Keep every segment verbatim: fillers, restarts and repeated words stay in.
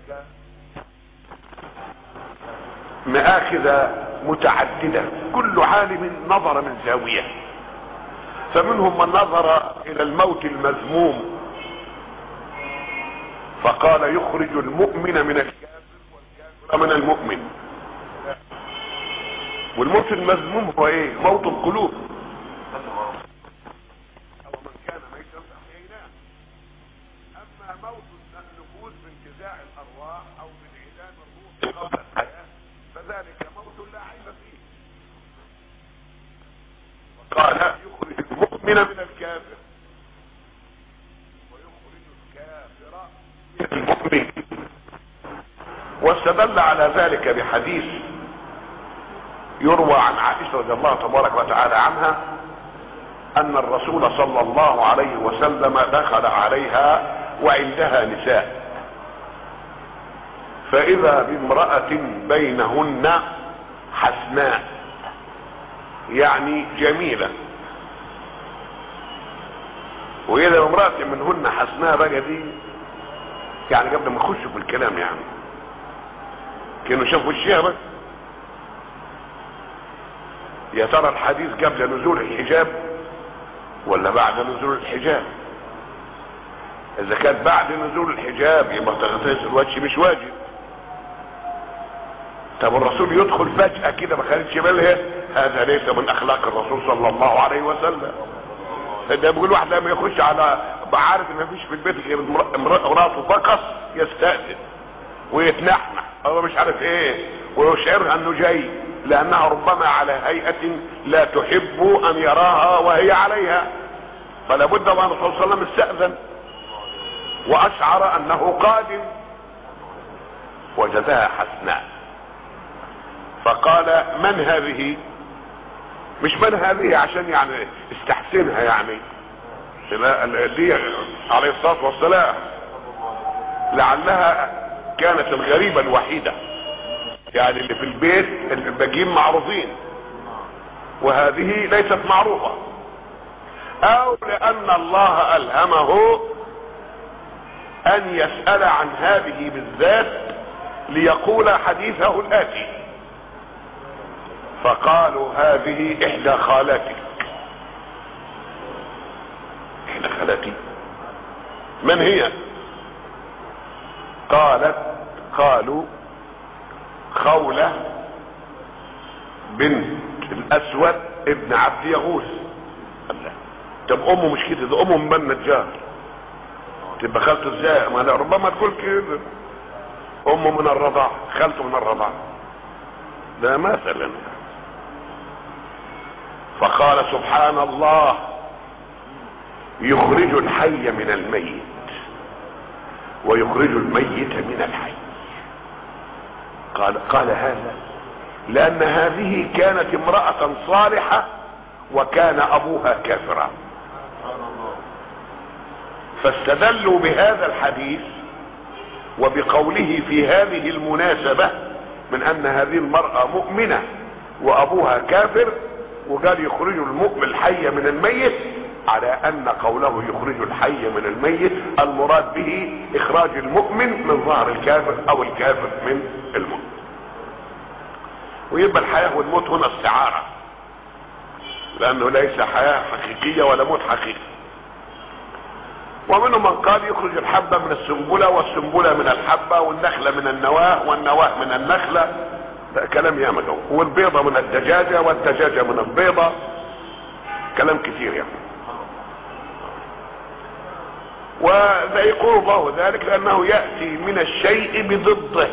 مآخذ متعددة، كل عالم نظر من زاوية، فمنهم من نظر الى الموت المذموم فقال يخرج المؤمن من الكافر والكافر من المؤمن. والموت المذموم هو ايه؟ موت القلوب. او من كان ميتا فاحييناه. اما موت النفوس بانتزاع الارواح او بانعدام الروح قبل الحياه فذلك موت لا عيب فيه. قال يخرج المؤمن من الكافر ويخرج الكافر من المؤمن. واستدل على ذلك بحديث يروى عن عائشة رضي الله تبارك وتعالى عنها ان الرسول صلى الله عليه وسلم دخل عليها وعندها نساء، فاذا بامرأة بينهن حسناء، يعني جميلة. واذا بامرأة منهن حسناء بقى دي يعني قبل ما نخش في الكلام يعني كانوا شافوا وشها بس. يا ترى الحديث قبل نزول الحجاب ولا بعد نزول الحجاب؟ اذا كان بعد نزول الحجاب يبقى تغطية الوجه مش واجب. طب الرسول يدخل فجأة كده ما خدتش بالها، هذا ليس من اخلاق الرسول صلى الله عليه وسلم. ده بيقول واحد لما يخش على عارف ان مفيش في البيت غير امراته فقط يستأذن ويتنحنح هو مش عارف ايه ويشعرها انه جاي، لانها ربما على هيئة لا تحب ان يراها وهي عليها، فلا بد وان الرسول صلى الله عليه وسلم استأذن واشعر انه قادم، وجدها حسناء فقال من هذه؟ مش من هذه عشان يعني استحسنها يعني، دي عليه الصلاة والسلام لعلها كانت الغريبة الوحيدة يعني اللي في البيت الباقيين معروفين وهذه ليست معروفة، او لان الله الهمه ان يسأل عن هذه بالذات ليقول حديثه الاتي، فقالوا هذه احدى خالاتك. احدى خالاتي من هي؟ قالت قالوا خولة بنت الاسود ابن عبد يغوث. الله، طب امه مش كده، ده امه من بني النجار، تبقى خالته ازاي؟ ما ربما تقول كده امه من الرضاع، خالته من الرضاع، ده مثلا. فقال سبحان الله يخرج الحي من الميت ويخرج الميت من الحي. قال قال هذا لان هذه كانت امرأة صالحة وكان ابوها كافرا، فاستدلوا بهذا الحديث وبقوله في هذه المناسبة من ان هذه المرأة مؤمنة وابوها كافر، وقال يخرج المؤمن الحي من الميت، على ان قوله يخرج الحي من الميت المراد به اخراج المؤمن من ظهر الكافر او الكافر من المؤمن. ويبقى الحياة والموت هنا استعارة، لانه ليس حياة حقيقية ولا موت حقيقي. ومنهم من قال يخرج الحبة من السنبلة والسنبلة من الحبة والنخلة من النواة والنواة من النخلة، ده كلام ياما جو، والبيضة من الدجاجة والدجاجة من البيضة، كلام كثير يعني. وذا يقول الله ذلك لانه يأتي من الشيء بضده،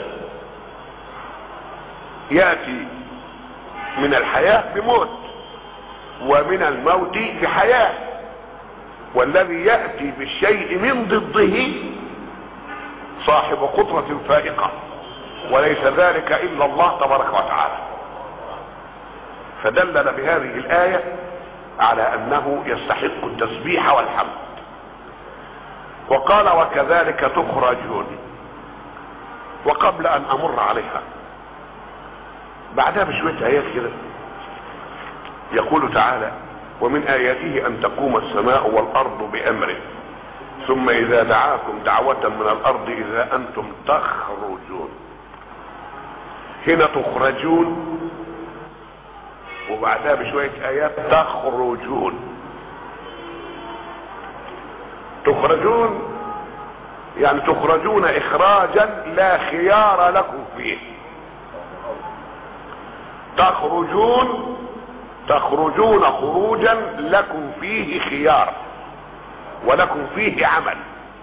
يأتي من الحياة بموت ومن الموت بحياة، والذي يأتي بالشيء من ضده صاحب قدرة فائقة، وليس ذلك الا الله تبارك وتعالى. فدلل بهذه الآية على انه يستحق التسبيح والحمد. وقال وكذلك تخرجون. وقبل ان امر عليها بعدها بشوية ايات كده يقول تعالى ومن اياته ان تقوم السماء والارض بامره ثم اذا دعاكم دعوة من الارض اذا انتم تخرجون. هنا تخرجون وبعدها بشوية ايات تخرجون. تخرجون يعني تخرجون اخراجا لا خيار لكم فيه. تخرجون تخرجون خروجا لكم فيه خيار ولكم فيه عمل.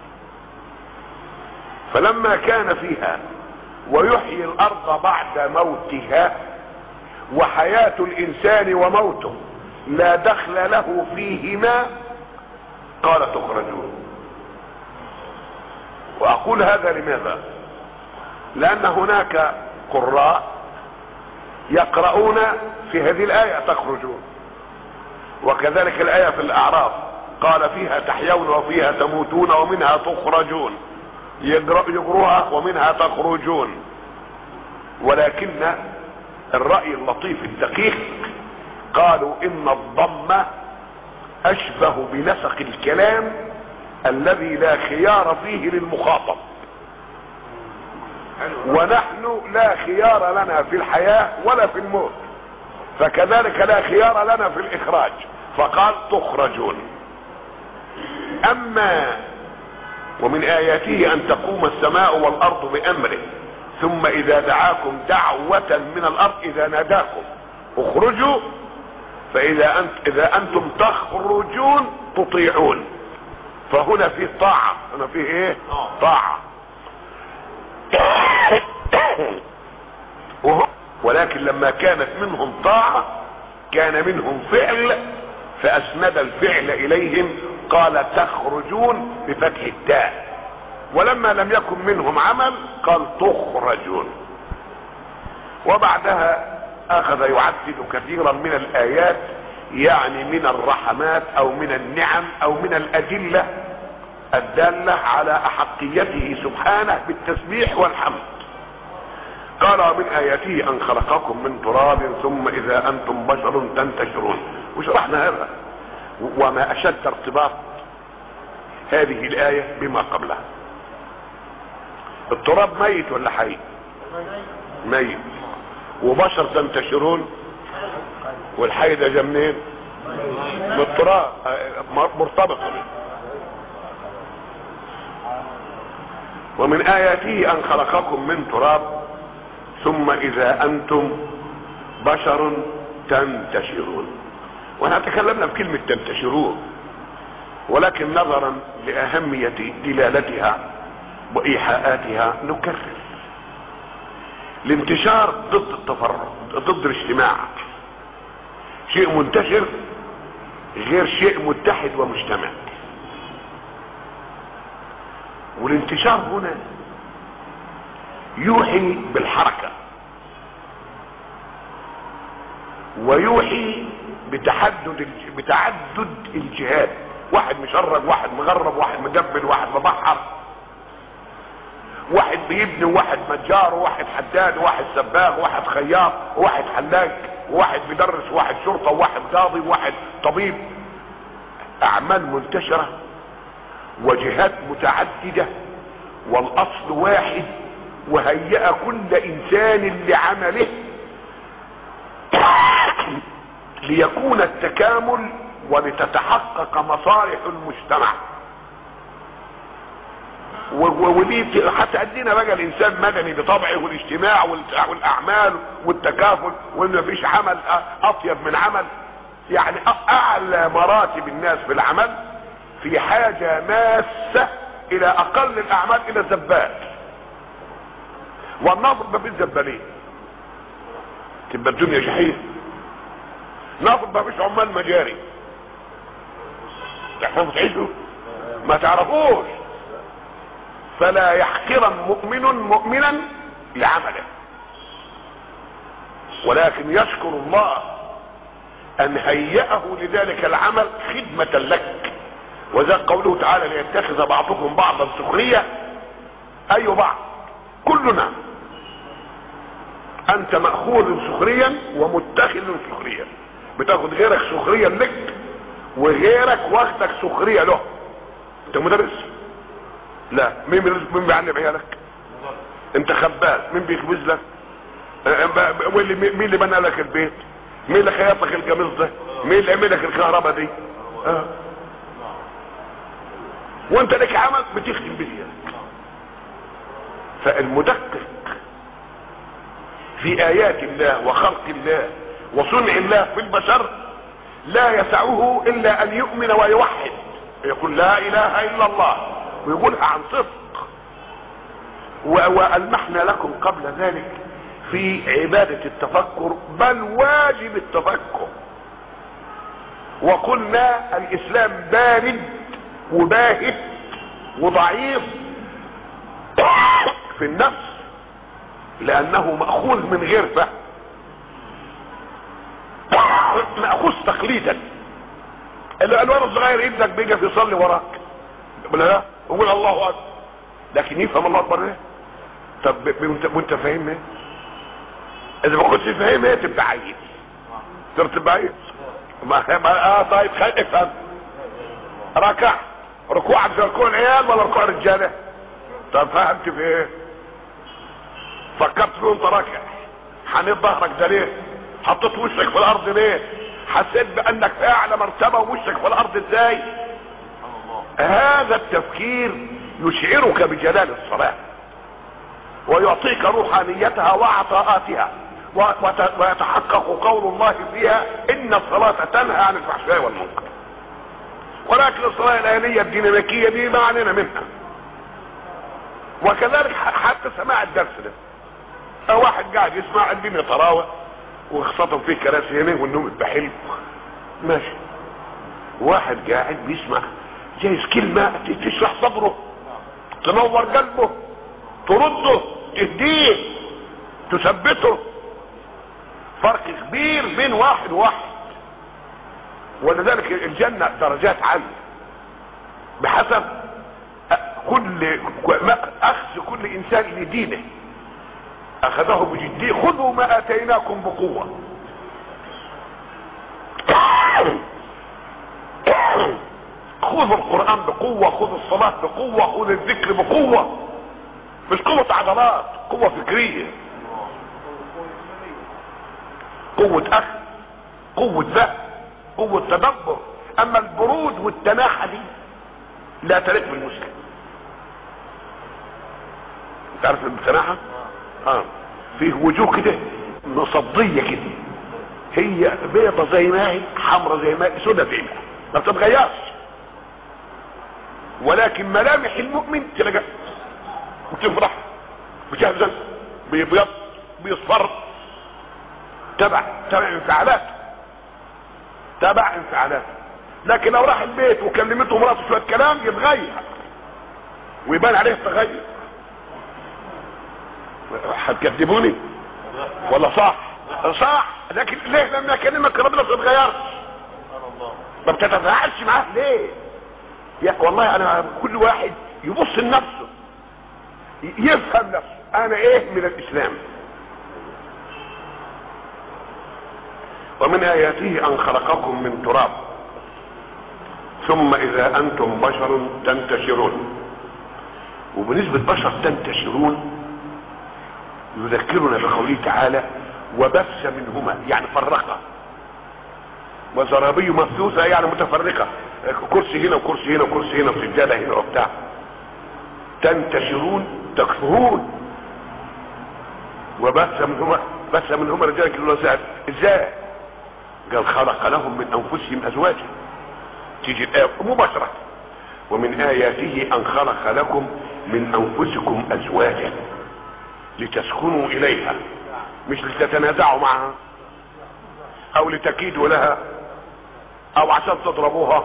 فلما كان فيها ويحيي الارض بعد موتها وحياة الانسان وموته لا دخل له فيهما قال تخرجون. واقول هذا لماذا؟ لان هناك قراء يقرؤون في هذه الايه تخرجون، وكذلك الايه في الاعراف قال فيها تحيون وفيها تموتون ومنها تخرجون، يجروها ومنها تخرجون. ولكن الرأي اللطيف الدقيق قالوا ان الضم اشبه بنسق الكلام الذي لا خيار فيه للمخاطب، ونحن لا خيار لنا في الحياة ولا في الموت، فكذلك لا خيار لنا في الاخراج، فقال تخرجون. اما ومن اياته ان تقوم السماء والارض بامره ثم اذا دعاكم دعوة من الارض اذا ناداكم اخرجوا فاذا انت اذا انتم تخرجون تطيعون. فهنا فيه طاعة، هنا فيه ايه؟ طاعة. ولكن لما كانت منهم طاعة كان منهم فعل فاسند الفعل اليهم قال تخرجون بفتح التاء، ولما لم يكن منهم عمل قال تخرجون. وبعدها اخذ يعدد كثيرا من الايات، يعني من الرحمات او من النعم او من الادلة الدالة على احقيته سبحانه بالتسبيح والحمد. قال ومن اياته ان خلقكم من تراب ثم اذا انتم بشر تنتشرون، وشرحنا هذا. وما اشد ارتباط هذه الاية بما قبلها. التراب ميت ولا حي؟ ميت. وبشر تنتشرون، والحي ده جا منين؟ من التراب، مرتبطة. ومن اياته ان خلقكم من تراب ثم اذا انتم بشر تنتشرون. وانا تكلمنا بكلمة تنتشرون، ولكن نظرا لاهمية دلالتها وايحاءاتها نكرر. الانتشار ضد التفرق، ضد الاجتماع. شيء منتشر غير شيء متحد ومجتمع. والانتشار هنا يوحي بالحركة ويوحي بتحدد بتعدد الجهات، واحد مشرج، واحد مغرب، واحد مجبل، واحد مبحر، واحد بيبني، وواحد نجار، وواحد حداد، وواحد سباغ، وواحد خياط، وواحد حلاق، وواحد بيدرس، وواحد شرطة، وواحد قاضي، وواحد طبيب. اعمال منتشرة وجهات متعددة والاصل واحد، وهيأ كل انسان لعمله ليكون التكامل ولتتحقق مصالح المجتمع. ودي حتى ادينا بقى الانسان مدني بطبعه، والاجتماع والاعمال والتكافل، وان مفيش عمل اطيب من عمل. يعني اعلى مراتب الناس في العمل في حاجة ماسة الى اقل الاعمال الى الزبال، والنظر ما فيش زبالين تبقى الدنيا جحيم. نظر ما فيش عمال مجاري، تحفظوا تعيشوا ما تعرفوش. فلا يحقرن مؤمن مؤمنا لعمله، ولكن يشكر الله ان هيأه لذلك العمل خدمة لك. وذا قوله تعالى ليتخذ بعضكم بعضا سخرية، اي بعض، كلنا. انت مأخوذ سخريا ومتخذ سخريا، بتاخد غيرك سخريا لك وغيرك واخدك سخرية له. انت مدرس لا. مين مين بيعلم عيالك؟ انت خباز. مين بيخبز لك؟ مين اللي بنى لك البيت؟ مين اللي خيط لك القميص ده؟ مين اللي عمل لك الكهرباء دي؟ اه. وانت لك عمل بتخدم بيه. فالمدقق في ايات الله وخلق الله وصنع الله في البشر لا يسعه الا ان يؤمن ويوحد، يقول لا اله الا الله ويقولها عن صدق. والمحنا لكم قبل ذلك في عبادة التفكر، بل واجب التفكر. وقلنا الاسلام بارد وباهت وضعيف في النفس لانه مأخوذ من غير فهم، مأخوذ تقليدا. الولد الصغير ابنك بيجي يصلي وراك يقول لا يقول الله اكبر، لكن يفهم الله اكبر ايه؟ طب وانت فاهم ايه؟ اذا ما كنتش فاهم ايه تبقى عيل. تبقى عيل اه. طيب خليك افهم. ركع ركوعك زي ركوع العيال ولا ركوع الرجاله؟ طب فهمت في ايه؟ فكرت فيه وانت راكع؟ حنيت ظهرك ده ليه؟ حطيت وشك في الارض ليه؟ حسيت بانك في اعلى مرتبه ووشك في الارض ازاي؟ هذا التفكير يشعرك بجلال الصلاه ويعطيك روحانيتها وعطاءاتها، ويتحقق قول الله فيها ان الصلاه تنهى عن الفحشاء والمنكر. ولكن الصلاه الاليه الديناميكيه دي ما علينا منها. وكذلك حتى سماع الدرس ده، او واحد قاعد يسمع الدنيا طراوه وخاصة فيه كراسي هنا والنوم يبقى حلو ماشي. واحد قاعد بيسمع جايز كلمة تشرح صدره، تنور قلبه، ترده، تهديه، تثبته. فرق كبير بين واحد وواحد. ولذلك الجنة درجات عالية بحسب كل اخذ كل انسان لدينه. اخذه بجديه. خذوا ما اتيناكم بقوة. خذوا القرآن بقوة، خذوا الصلاة بقوة، خذوا الذكر بقوة، مش قوة عضلات، قوة فكرية، قوة اخذ، قوة ذهب، قوة تدبر. اما البرود والتناحة دي لا تليق بالمسلم. تعرف التناحة؟ اه فيه وجوه كده مصدية كده، هي بيضة زي ما هي، حمرة زي ما هي، سودة زي ما هي، ما بتتغيرش. ولكن ملامح المؤمن تلقى بتفرح، بتهزن، بيبيض، بيصفر، تبع تبع انفعالات، تبع انفعالات. لكن لو راح البيت وكلمته مراته شويه كلام يتغير ويبان عليه التغير. هتكذبوني ولا صح؟ صح. لكن ليه لما اكلمك ربنا ما تتغيرش؟ ما بتتفاعلش معاه ليه؟ يا والله انا كل واحد يبص لنفسه، يفهم نفسه انا ايه من الاسلام. ومن اياته ان خلقكم من تراب ثم اذا انتم بشر تنتشرون. وبنسبة بشر تنتشرون يذكرنا بقوله تعالى وبث منهما، يعني فرقة، وزرابي مبثوثة يعني متفرقة، كرسي هنا وكرسي هنا وكرسي هنا وسجادة هنا وبتاع. تنتشرون تكثرون. وبث منهما، بث منهما رجالا كثيرا ونساء. ازاي؟ قال خلق لهم من انفسهم ازواجا. تيجي الايه مباشرة ومن اياته ان خلق لكم من انفسكم ازواجا لتسكنوا اليها، مش لتتنازعوا معها او لتكيدوا لها او عشان تضربوها.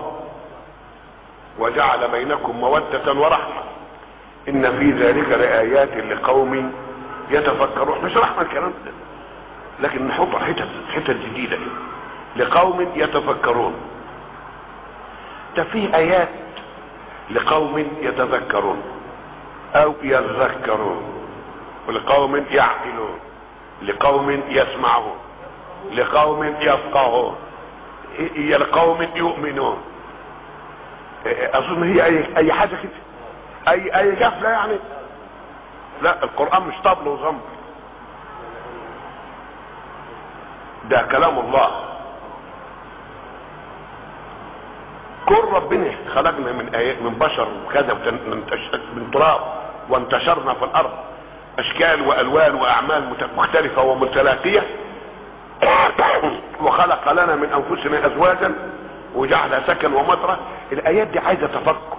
وجعل بينكم مودة ورحمة ان في ذلك لآيات لقوم يتفكرون. مش رحمة الكلام ده، لكن نحط حتت حتت جديدة لقوم يتفكرون. ده فيه ايات لقوم يتذكرون او يذكرون، ولقوم يعقلون، لقوم يسمعون، لقوم يفقهون، لقوم يؤمنون. اظن هي اي, أي حاجة كده. اي اي غفله يعني. لا القرآن مش طبل وزمر، ده كلام الله. كل ربنا خلقنا من آيات من بشر وكذا من تراب وانتشرنا في الارض اشكال والوان واعمال مختلفة ومتلاقية وخلق لنا من انفسنا ازواجا وجعل سكن ومطرة. الايات دي عايزة تفكر.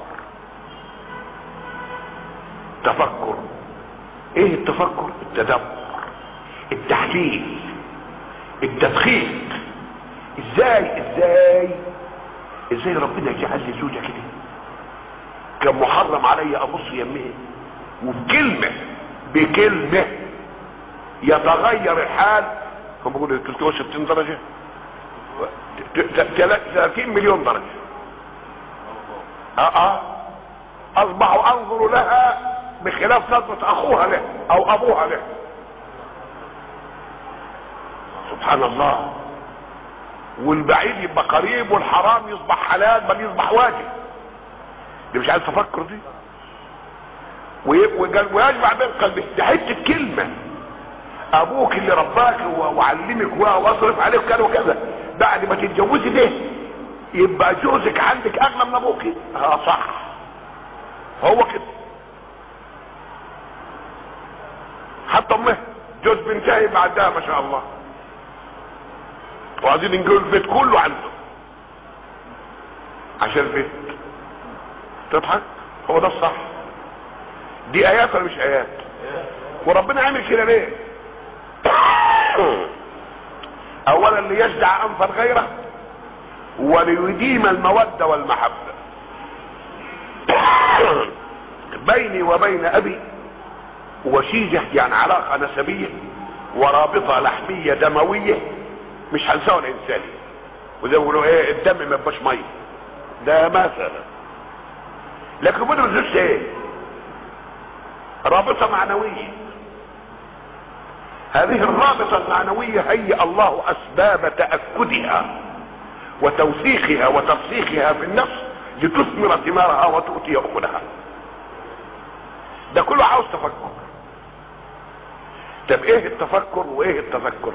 تفكر ايه التفكر؟ التدبر، التحليل، التدقيق. ازاي ازاي ازاي ربنا يجعل لي زوجة كده كان محرم علي ابص يمه، وبكلمة بكلمة يتغير الحال. هم بيقولوا ثلاثمية وستين درجة، ثلاثين مليون درجة. اه اه اصبح انظر لها بخلاف نظرة اخوها له او ابوها له. سبحان الله. والبعيد يبقى قريب والحرام يصبح حلال بل يصبح واجب. دي مش عايز تفكر دي. ويجمع بين قلبك دي حته كلمه. ابوك اللي رباك وعلمك واصرف عليك كذا وكذا، بعد ما تتجوزي ده يبقى جوزك عندك اغلى من ابوك. اه صح، هو كده. حتى امه جوز بنتها يبقى عندها ما شاء الله، وعايزين نقول البيت كله عنده عشان البيت. تضحك؟ هو ده الصح. دي ايات ولا مش ايات؟ وربنا عامل كده ليه؟ اولا ليجدع انف الغيره وليديم الموده والمحبه. بيني وبين ابي وشيجه، يعني علاقه نسبيه ورابطه لحميه دمويه مش هنساها الانساني. وزي ما بيقولوا ايه، الدم ما يبقاش ميه، ده مثلا. لكن بدنا نزيد ايه؟ رابطه معنويه. هذه الرابطه المعنويه هيئ الله اسباب تاكدها وتوثيقها وترسيخها في النفس لتثمر ثمارها وتؤتي اكلها. ده كله عاوز تفكر. طب ايه التفكر وايه التذكر؟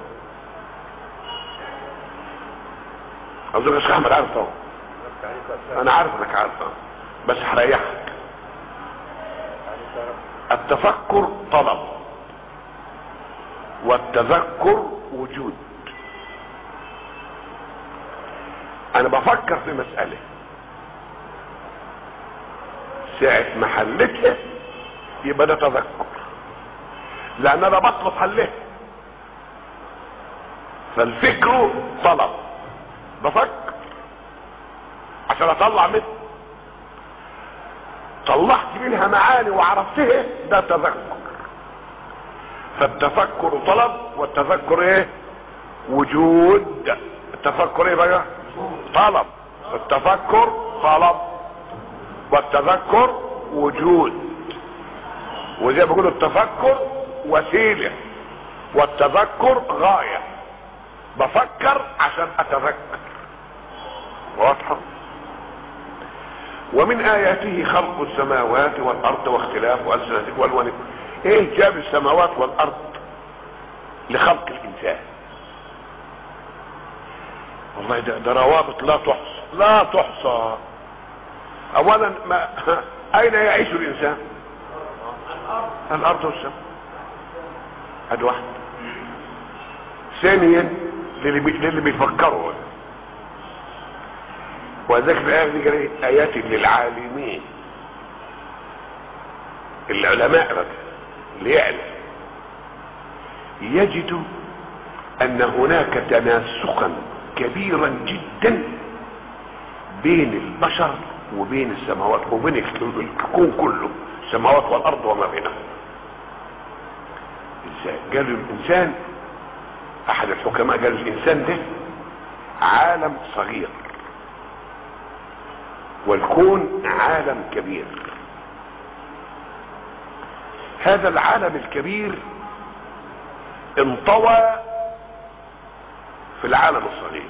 اظن الشيخ احمد عارف طبعا. انا عارف انك عارف بس هريحك. التفكر طلب والتذكر وجود. انا بفكر في مسألة ساعة ما حلتها يبقى ده تذكر، لان انا بطلب حلها. فالفكر طلب، بفكر عشان اطلع منه. طلعت منها معاني وعرفتها، ده تذكر. فالتفكر طلب والتذكر ايه؟ وجود. التفكر ايه بقى؟ طلب. التفكر طلب والتذكر وجود. وزي ما بيقولوا التفكر وسيله والتذكر غايه. بفكر عشان اتذكر. واضحه؟ ومن اياته خلق السماوات والارض واختلاف السنتكم والوانكم. ايه جاب السماوات والارض لخلق الانسان؟ والله ده, ده روابط لا تحصى لا تحصى. اولا ما اين يعيش الانسان؟ الارض والسماء. هذا واحد. ثانيا للي, بي... للي بيفكروا، وذلك الآية دي قالت آيات للعالمين. العلماء بقى اللي يعلم يجد أن هناك تناسقا كبيرا جدا بين البشر وبين السماوات وبين الكون كله، السماوات والأرض وما بينهم. ازاي؟ قالوا الإنسان، أحد الحكماء قالوا الإنسان ده عالم صغير والكون عالم كبير. هذا العالم الكبير انطوى في العالم الصغير.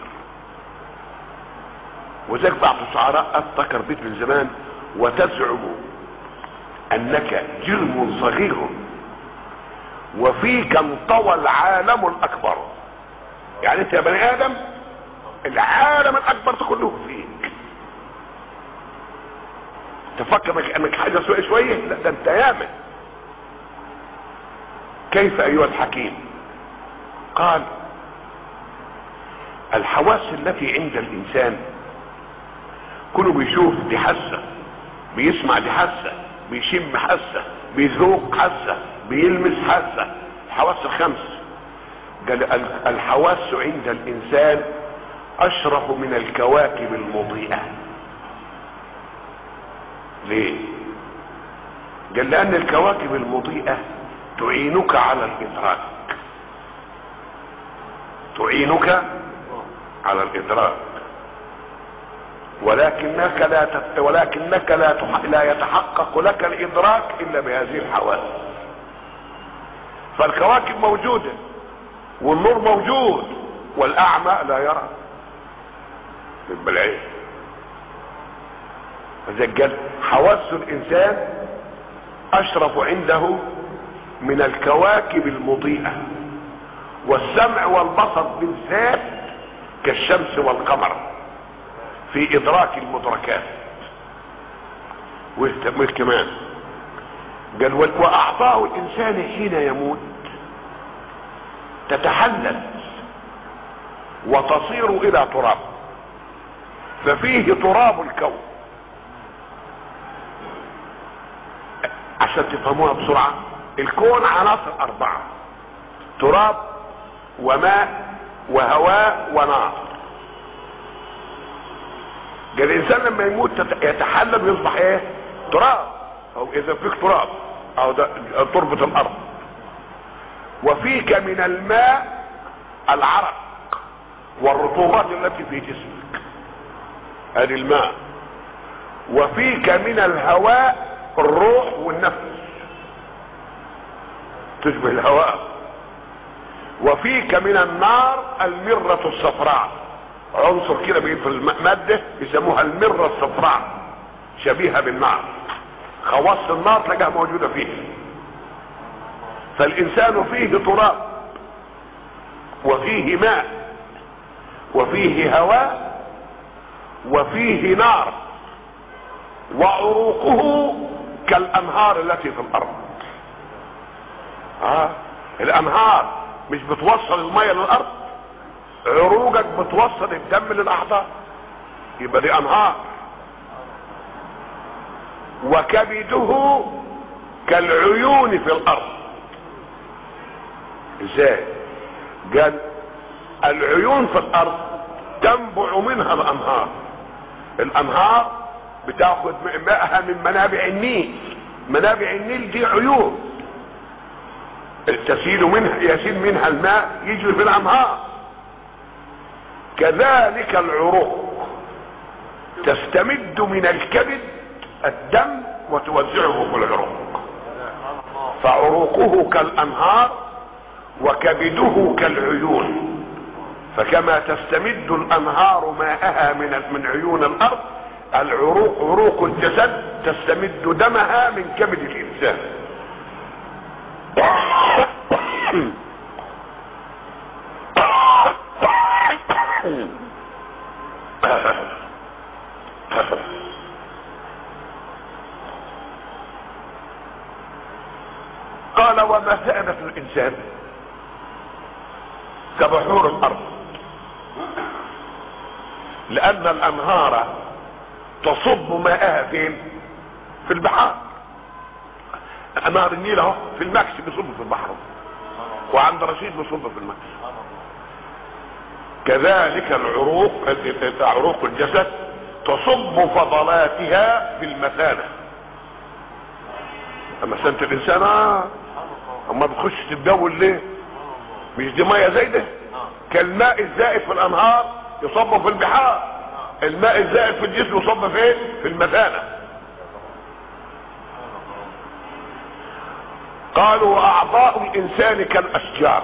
وذلك بعض الشعراء افتكر بيت من زمان وتزعم انك جرم صغير وفيك انطوى العالم الاكبر. يعني انت يا بني ادم العالم الاكبر كله فيك. تفكر انك حاجه شويه شويه، لا ده انت ياما. كيف ايها الحكيم؟ قال الحواس التي عند الانسان كله بيشوف دي حاسه، بيسمع دي حاسه، بيشم حاسه، بيذوق حاسه، بيلمس حاسه. الحواس الخمس. قال الحواس عند الانسان اشرف من الكواكب المضيئه. ليه؟ قال لان الكواكب المضيئه تعينك على الادراك، تعينك على الادراك، ولكنك لا تت... ولكنك لا تح... لا يتحقق لك الادراك الا بهذه الحواس. فالكواكب موجوده والنور موجود والاعمى لا يرى بالعين. فزجل حواس الانسان اشرف عنده من الكواكب المضيئه، والسمع والبصر بالذات كالشمس والقمر في ادراك المدركات. والكمان قال واعضاء الانسان حين يموت تتحلل وتصير الى تراب، ففيه تراب الكون. عشان تفهموها بسرعة، الكون عناصر اربعة: تراب وماء وهواء ونار. قال الانسان لما يموت يتحلل ويصبح ايه؟ تراب، او اذا فيك تراب او ده تربة الارض. وفيك من الماء العرق والرطوبات التي في جسمك، ادي الماء. وفيك من الهواء الروح والنفس تشبه الهواء. وفيك من النار المرة الصفراء، عنصر كده في المادة يسموها المرة الصفراء، شبيهة بالنار. خواص النار تلاقيها موجودة فيه. فالإنسان فيه تراب وفيه ماء وفيه هواء وفيه نار، وعروقه كالأنهار التي في الأرض. آه. الأنهار مش بتوصل المية للأرض، عروقك بتوصل الدم للأعضاء، يبقى دي أنهار. وكبده كالعيون في الأرض. ازاي؟ قال العيون في الأرض تنبع منها الأنهار. الأنهار بتاخد ماءها من منابع النيل. منابع النيل دي عيون تسيل منها يسيل منها الماء يجري في الانهار. كذلك العروق تستمد من الكبد الدم وتوزعه في العروق، فعروقه كالانهار وكبده كالعيون. فكما تستمد الانهار ماءها من من عيون الارض، العروق عروق الجسد تستمد دمها من كبد الانسان. قال ومثابة الانسان كبحور الارض، لان الانهار تصب ماءها فين؟ في البحار. نهر النيل اهو في المكس بيصب في البحر، وعند رشيد بيصب في المكس. كذلك العروق عروق الجسد تصب فضلاتها في المثانة. مثانة الانسان اه اما بتخش تتجول ليه؟ مش دي ميه زايده؟ كالماء الزائد في الانهار يصب في البحار، الماء الزائد في الجسم يصب فين؟ في المثانة. قالوا اعضاء الانسان كالاشجار،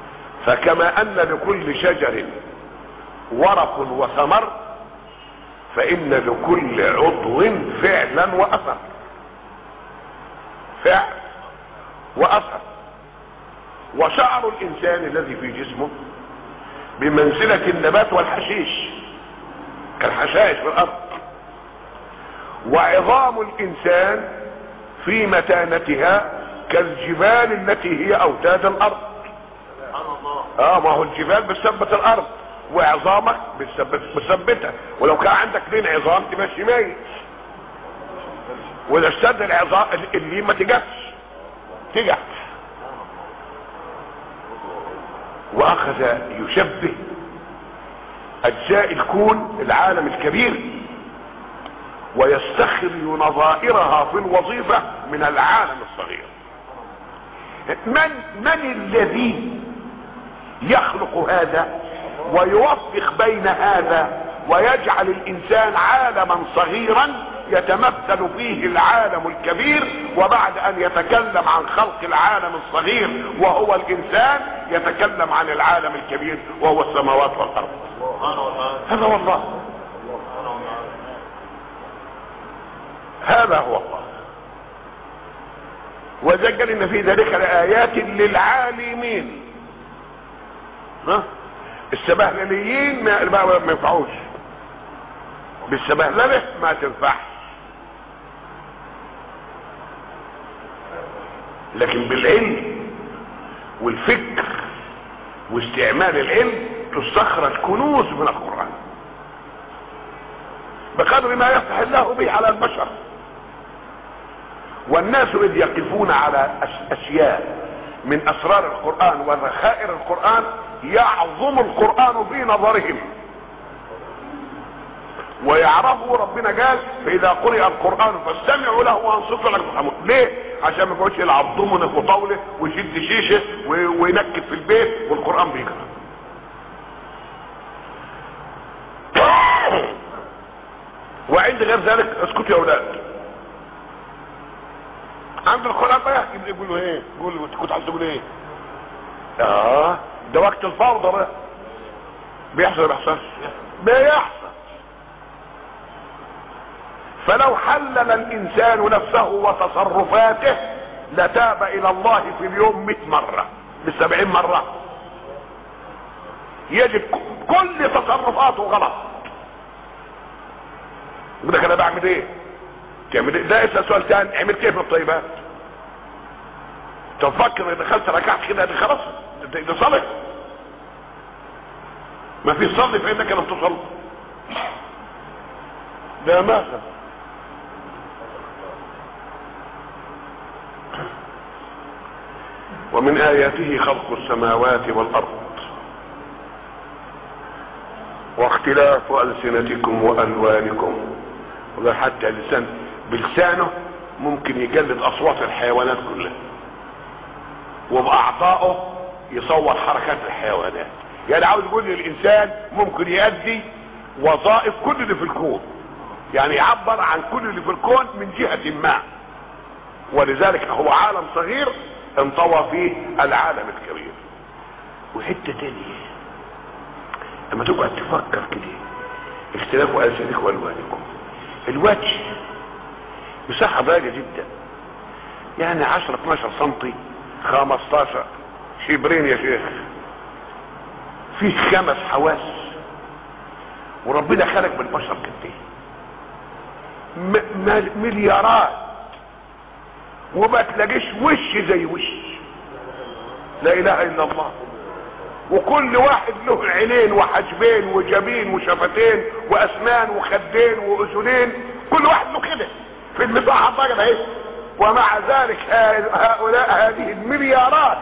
فكما ان لكل شجر ورق وثمر، فان لكل عضو فعلا واثر، فعل واثر. وشعر الانسان الذي في جسمه بمنزلة النبات والحشيش كالحشائش في الارض، وعظام الانسان في متانتها كالجبال التي هي اوتاد الارض. اه ما هو الجبال بتثبت الارض وعظامك بتثبت بتثبتها، ولو كان عندك لين عظام تمشي ميت، واذا اشتد العظام اللين ما تجفش تجف. واخذ يشبه اجزاء الكون العالم الكبير ويستخرج نظائرها في الوظيفة من العالم الصغير. من من الذي يخلق هذا ويوفق بين هذا ويجعل الانسان عالما صغيرا يتمثل فيه العالم الكبير، وبعد ان يتكلم عن خلق العالم الصغير وهو الانسان يتكلم عن العالم الكبير وهو السماوات والارض. هذا هو الله، هذا هو الله. وذكر ان في ذلك لآيات للعالمين. ها السبهلليين ما ما ينفعوش، بالسبهلله ما تنفعش، لكن بالعلم والفكر واستعمال العلم تستخرج كنوز من القرآن بقدر ما يفتح الله به على البشر. والناس اذ يقفون على اشياء من اسرار القرآن وذخائر القرآن يعظم القرآن في نظرهم ويعرفوا. ربنا قال فاذا قرئ القرآن فاستمعوا له وانصتوا لكم ترحمون. ليه؟ عشان ما يقعدش يلعب ضمنه وطاوله ويشد شيشه وينكد في البيت والقرآن بيقرأ. وعند غير ذلك اسكتوا يا اولاد. عند القرآن بقى يقولوا ايه؟ يقولوا كنت عايز تقول ايه؟ اه ده وقت الفوضى بقى. بيحصل ولا بيحصلش؟ بيحصل. فلو حلل الانسان نفسه وتصرفاته لتاب الى الله في اليوم مئة مرة بالسبعين مرة. يجب كل تصرفاته غلط. يقول لك انا بعمل ايه؟ تعمل ايه؟ ده اسأل سؤال تاني، عملت ايه في الطيبات؟ تفكر ان دخلت ركعت كده دي خلاص ده صلاه. ما في صلي فانك لم تصل. ده ماذا؟ ومن آياته خلق السماوات والأرض واختلاف ألسنتكم وألوانكم. وده حتى لسان بلسانه ممكن يجلد أصوات الحيوانات كلها، وبأعضائه يصور حركات الحيوانات. يعني عاوز يقول لي الإنسان ممكن يؤدي وظائف كل اللي في الكون، يعني يعبر عن كل اللي في الكون من جهة ما. ولذلك هو عالم صغير انطوى فيه العالم الكبير. وحته تانية لما تقعد تفكر كده اختلاف ألسنتكم والوانكم. الوجه مساحه ضيقه جدا، يعني عشرة اتناشر سنتي خمستاشر شبرين يا شيخ. فيه خمس حواس، وربنا خلق بالبشر كده مليارات وما تلاقيش وش زي وش. لا اله الا الله. وكل واحد له عينين وحجبين وجبين وشفتين واسنان وخدين واذنين، كل واحد له كده في المساحه الضيقه اهي. ومع ذلك هؤلاء هذه المليارات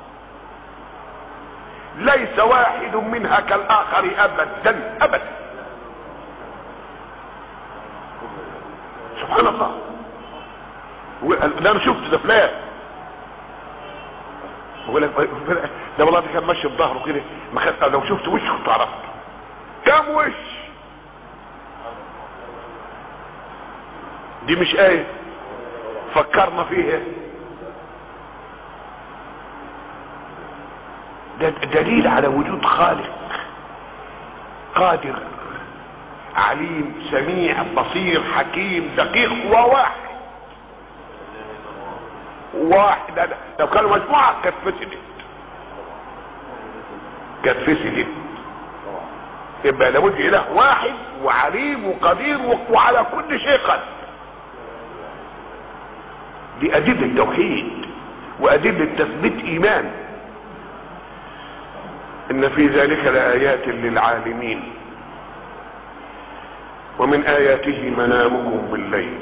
ليس واحد منها كالاخر ابدا ابدا. سبحان الله. ده انا شفت ده فلان بقول لك ده والله كان ماشي بظهره كده، ما لو شفت وشه كنت عرفت. كم وش؟ دي مش آية فكرنا فيها، ده دليل على وجود خالق قادر عليم سميع بصير حكيم دقيق وواحد واحد. لو كانوا مجموعة كانت فسدت كانت فسدت يبقى لابد اله واحد وعليم وقدير وعلى كل شيء قدير. دي ادلة توحيد وادلة تثبيت ايمان. ان في ذلك لآيات للعالمين ومن آياته منامكم بالليل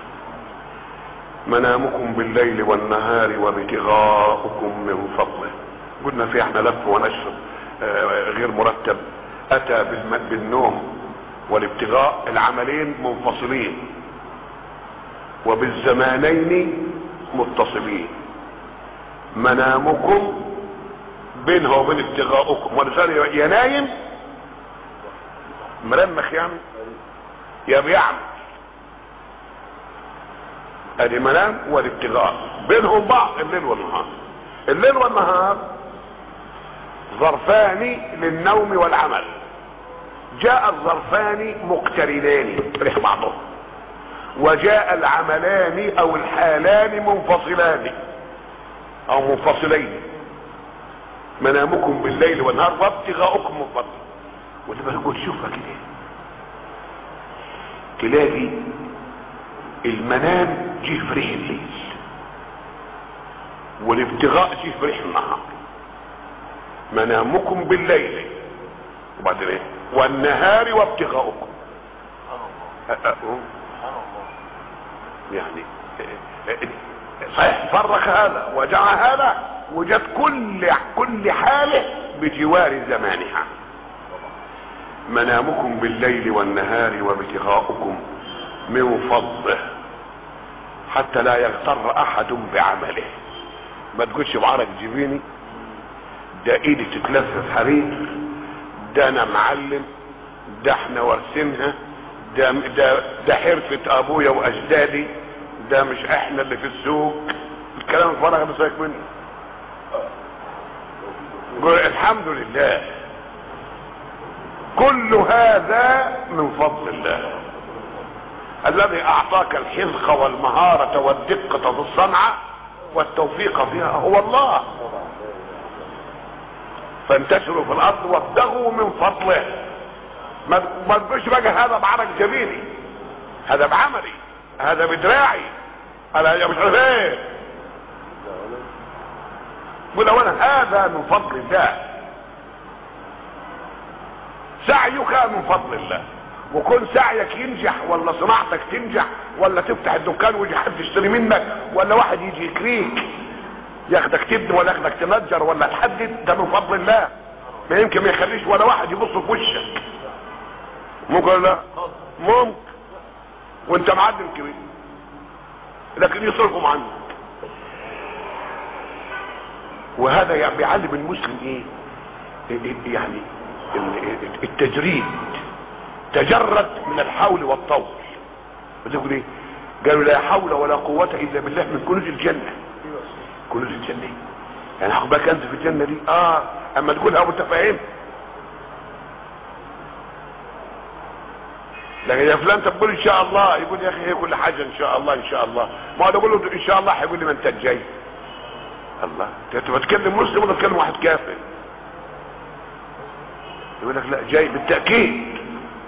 منامكم بالليل والنهار وابتغاؤكم من فضله. قلنا في احنا لف ونشر غير مرتب. اتى بالنوم والابتغاء العملين منفصلين وبالزمانين متصلين. منامكم بينها وبين ابتغاؤكم ولذلك يا نايم مرمخ يعني يا بيعمل. ادي منام والابتغاء بينهم بعض الليل والنهار. الليل والنهار ظرفان للنوم والعمل. جاء الظرفان مقترنان ريح بعضهم وجاء العملان او الحالان منفصلان او منفصلين. منامكم بالليل والنهار وابتغاؤكم من فضله. ولما نقول شوفها كده تلاقي المنام جه في ريح الليل والابتغاء جه في ريح النهار. منامكم بالليل وبعدين ايه والنهار وابتغاؤكم. يعني صحيح فرق هذا وجعل هذا وجد كل كل حاله بجوار زمانها. منامكم بالليل والنهار وابتغاؤكم من فضله حتى لا يغتر احد بعمله. ما تقولش بعرق جبيني ده ايدي تتلفف حرير ده انا معلم ده احنا وارثينها ده ده ده حرفة ابويا واجدادي ده مش احنا اللي في السوق. الكلام الفارغ ده سايق منه. قول الحمد لله كل هذا من فضل الله الذي اعطاك الحذق والمهارة والدقة في الصنعة والتوفيق فيها هو الله. فانتشروا في الارض وابتغوا من فضله. ما تقولش بقى هذا بعرق جبيني هذا بعملي هذا بدراعي انا مش عارف ايه. قول اولا هذا من فضل الله. سعيك من فضل الله وكون سعيك ينجح ولا صناعتك تنجح ولا تفتح الدكان ويجي حد يشتري منك ولا واحد يجي يكريك ياخدك تبني ولا ياخدك تنجر ولا تحدد ده من فضل الله. ما يمكن ما يخليش ولا واحد يبص في وشك. ممكن لا ممكن وانت معدل كبير لكن يصرفهم عنك. وهذا يعني بيعلم المسلم ايه يعني التجريد. تجرد من الحول والطول. بتقول ايه قالوا لا حول ولا قوة الا بالله من كنوز الجنة. كنوز الجنة يعني هاخد بقى كنز في الجنة دي اه اما تقولها وانت فاهم. لكن يا فلان تقول ان شاء الله يقول يا اخي هي كل حاجة ان شاء الله ان شاء الله. ما انا اقول له ان شاء الله هيقول لي ما انت جاي. الله انت بتكلم مسلم ولا بتكلم واحد كافر؟ يقول لك لا جاي بالتأكيد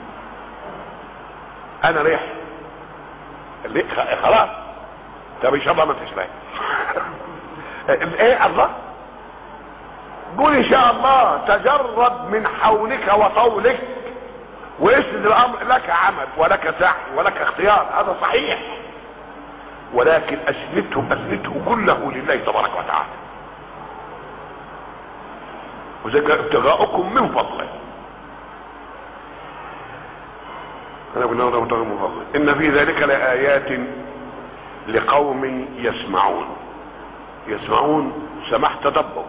انا ريح اللي خلاص. طب ان شاء الله ما انتش رايح. ايه الله قول ان شاء الله. تجرد من حولك وطولك واسند الامر لك عمل ولك سعي ولك اختيار هذا صحيح ولكن اسنته اسنته كله لله تبارك وتعالى. وذلك ابتغاؤكم من فضله. انا قلنا له ابتغاء من فضله. ان في ذلك لآيات لقوم يسمعون. يسمعون سماع تدبر.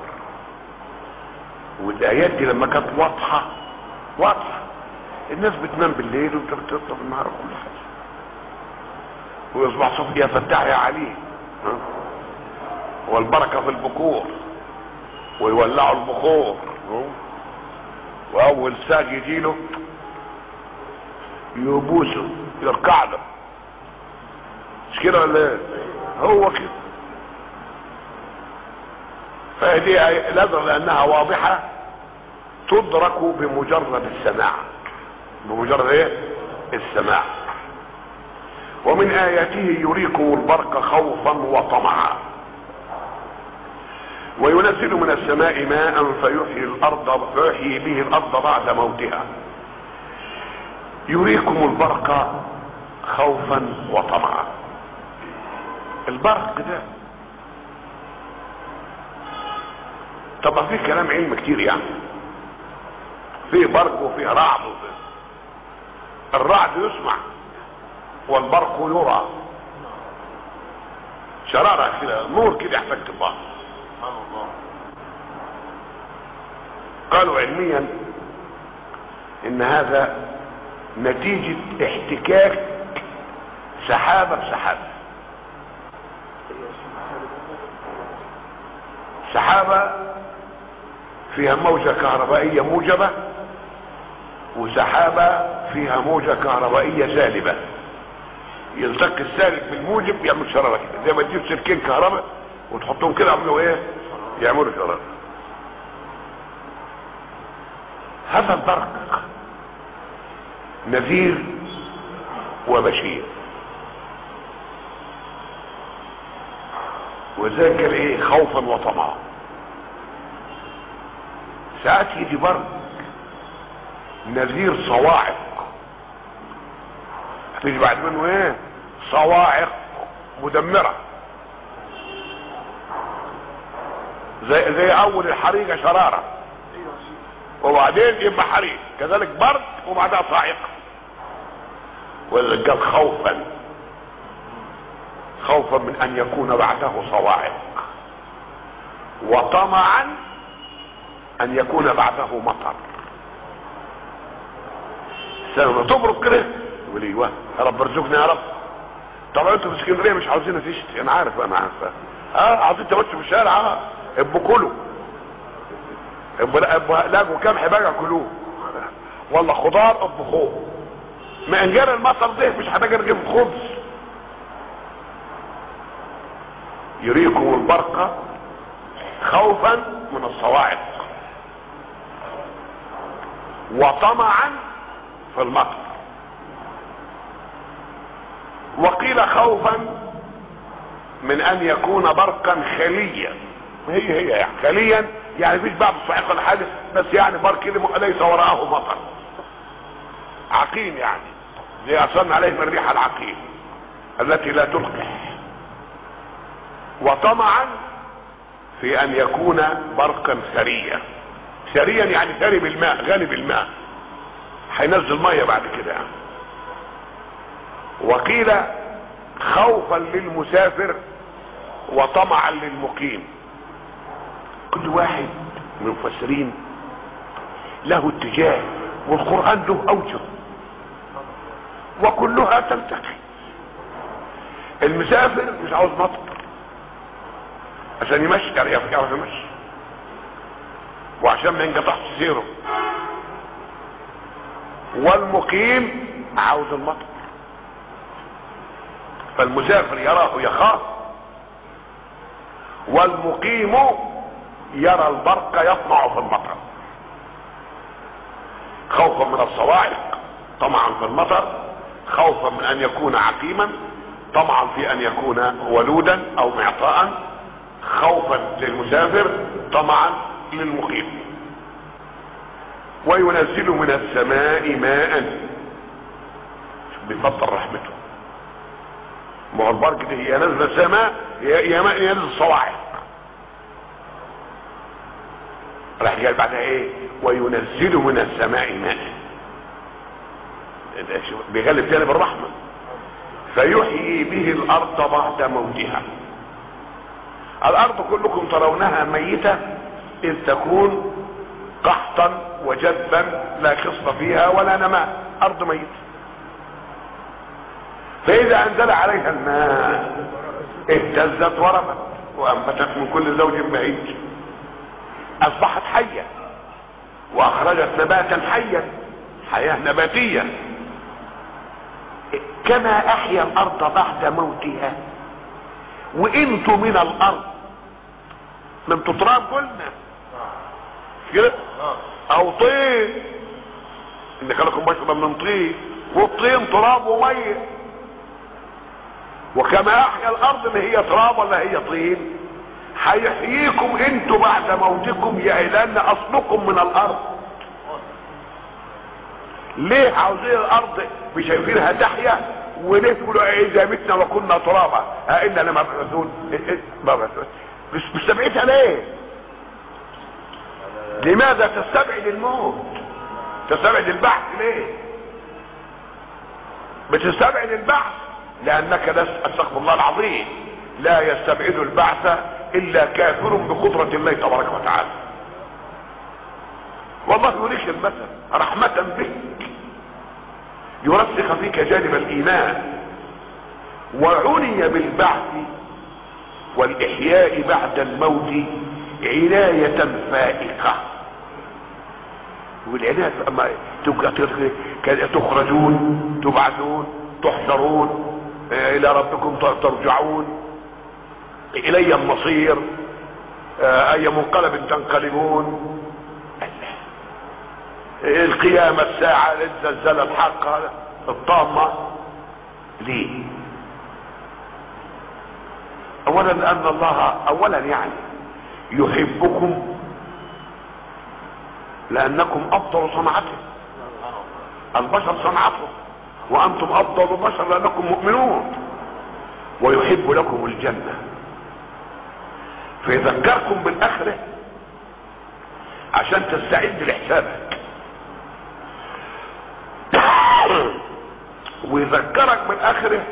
والايات دي لما كانت واضحه واضحه الناس بتنام بالليل وانت بتطلع بالنهار كل حاجه. ويصبح صبح يا فتاح يا عليم والبركه في البكور ويولعوا البخور واول ساق يجيله يبوسه يركع له، مش كده ولا ايه؟ هو كده. فهذه نظرا لانها واضحة تدرك بمجرد السماع، بمجرد ايه؟ السماع. ومن اياته يريكم البرق خوفا وطمعا وينزل من السماء ماء فيحيي الارض فيحيي به الارض بعد موتها. يريكم البرق خوفا وطمعا. البرق ده طبعا فيه كلام علم كتير، يعني فيه برق وفيه رعد وفيه. الرعد يسمع والبرق يرى، شرارة كده، نور كده يحتك ببعض. قالوا علميا ان هذا نتيجة احتكاك سحابة بسحابة. سحابة فيها موجة كهربائية موجبة، وسحابة فيها موجة كهربائية سالبة. يلتق السالب بالموجب يعمل شرارة كده، زي ما تجيب سلكين كهرباء وتحطهم كده يعملوا ايه؟ يعملوا شرارة. هذا البرق نذير وبشير، وذاك الايه؟ خوفا وطمعا. ساعات يجي برق نذير صواعق، هتيجي بعد منه ايه؟ صواعق مدمرة، زي زي اول الحريقة شرارة وبعدين يبقى حريق، كذلك برد وبعدها صاعقة. وإذا قال خوفا، خوفا من ان يكون بعده صواعق، وطمعا ان يكون بعده مطر. سنة تبرك كده يقول ايوه يا رب ارزقنا يا رب. طبعا انتوا في اسكندريه مش عاوزين تشتي، انا عارف انا عارف اه عاوزين تمشوا في الشارع، اه ابقوا كلوا، ابقوا لاقوا كمح بقى كلوه، والله خضار اطبخوه. ما انجار المطر ده مش هتقدر تجيب خبز. يريكم البرق خوفا من الصواعق وطمعا في المطر. وقيل خوفا من ان يكون برقا خليا، هي هي يعني خليا، يعني مفيش بعض الصحيح ولا حاجه، بس يعني برق ليس وراءه مطر. عقيم يعني زي اصلنا عليه من الريح العقيم التي لا تلقح. وطمعا في ان يكون برقا ثريا. ثريا يعني ثري بالماء، غني بالماء، هينزل ميه بعد كده يعني. وقيل خوفا للمسافر وطمعا للمقيم. كل واحد من المفسرين له اتجاه، والقرآن له اوجه وكلها تلتقي. المسافر مش عاوز مطر عشان يمشي، يعرف يعرف يمشي، وعشان ما ينقطعش سيره. والمقيم عاوز المطر، فالمسافر يراه يخاف، والمقيم يرى البرق يطمع في المطر، خوفا من الصواعق طمعا في المطر، خوفا من ان يكون عقيما طمعا في ان يكون ولودا او معطاء، خوفا للمسافر طمعا للمقيم. وينزل من السماء ماء، بفضل رحمته. ما هو البركة دي هي نزل السماء، يا ماء ينزل صواعق. راح جاي بعدها ايه؟ وينزل من السماء ماء، بيغلب تاني بالرحمة. فيحيي به الارض بعد موتها. الارض كلكم ترونها ميتة اذ تكون قحطا وجدبا لا خصب فيها ولا نماء، ارض ميتة. فاذا انزل عليها الماء اهتزت وربت وانبتت من كل زوج بهيج، اصبحت حية واخرجت نباتا حيا، حياة نباتية. كما احيا الارض بعد موتها، وانتوا من الارض، ما انتوا تراب قلنا كده او طين، ان خلقكم بشرا من طين، والطين تراب وميه. وكما احيا الارض اللي هي تراب ولا هي طين، هيحييكم انتوا بعد موتكم، يا لان اصلكم من الارض. ليه عاوزين الارض مش شايفينها تحيا؟ وليه تقولوا اذا متنا وكنا ترابا ائنا لمبعوثون؟ مش مستبعدها ليه؟ لماذا تستبعد الموت؟ تستبعد البعث ليه؟ بتستبعد البعث لانك لا، استغفر الله العظيم، لا يستبعد البعث الا كافر بقدرة الله تبارك وتعالى. والله يريك المثل رحمة بك، يرسخ فيك جانب الايمان. وعني بالبعث والاحياء بعد الموت عناية فائقة. والعناية اما تخرجون، تبعثون، تحشرون الى ربكم ترجعون، الي المصير، اي منقلب تنقلبون، القيامة، الساعة، الزلزال الحق الطامة. ليه؟ اولا لان الله اولا يعني يحبكم لانكم افضل صنعته، البشر صنعته، وانتم افضل البشر لانكم مؤمنون. ويحب لكم الجنة، فيذكركم بالاخرة عشان تستعد لحسابك، ويذكرك بالاخرة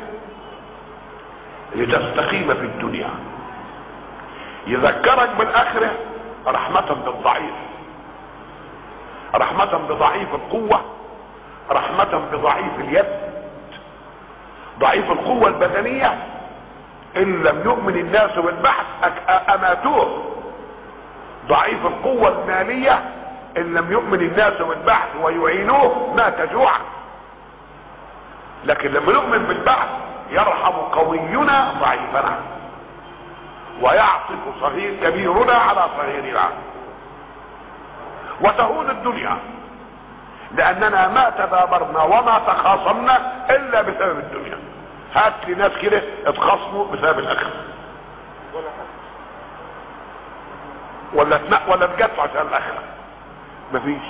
لتستقيم في الدنيا. يذكرك بالاخرة رحمة بالضعيف، رحمة بضعيف القوة، رحمة بضعيف اليد. ضعيف القوة البدنية ان لم يؤمن الناس بالبحث اماتوه. ضعيف القوة المالية ان لم يؤمن الناس بالبحث ويعينوه مات جوعا. لكن لما نؤمن بالبعث يرحم قوينا ضعيفنا، ويعطف صغير كبيرنا على صغيرنا، وتهون الدنيا، لاننا ما تدابرنا وما تخاصمنا الا بسبب الدنيا. هات لي ناس كده اتخاصموا بسبب الاخره، ولا تنق ولا تجتوا عشان الاخره، مفيش.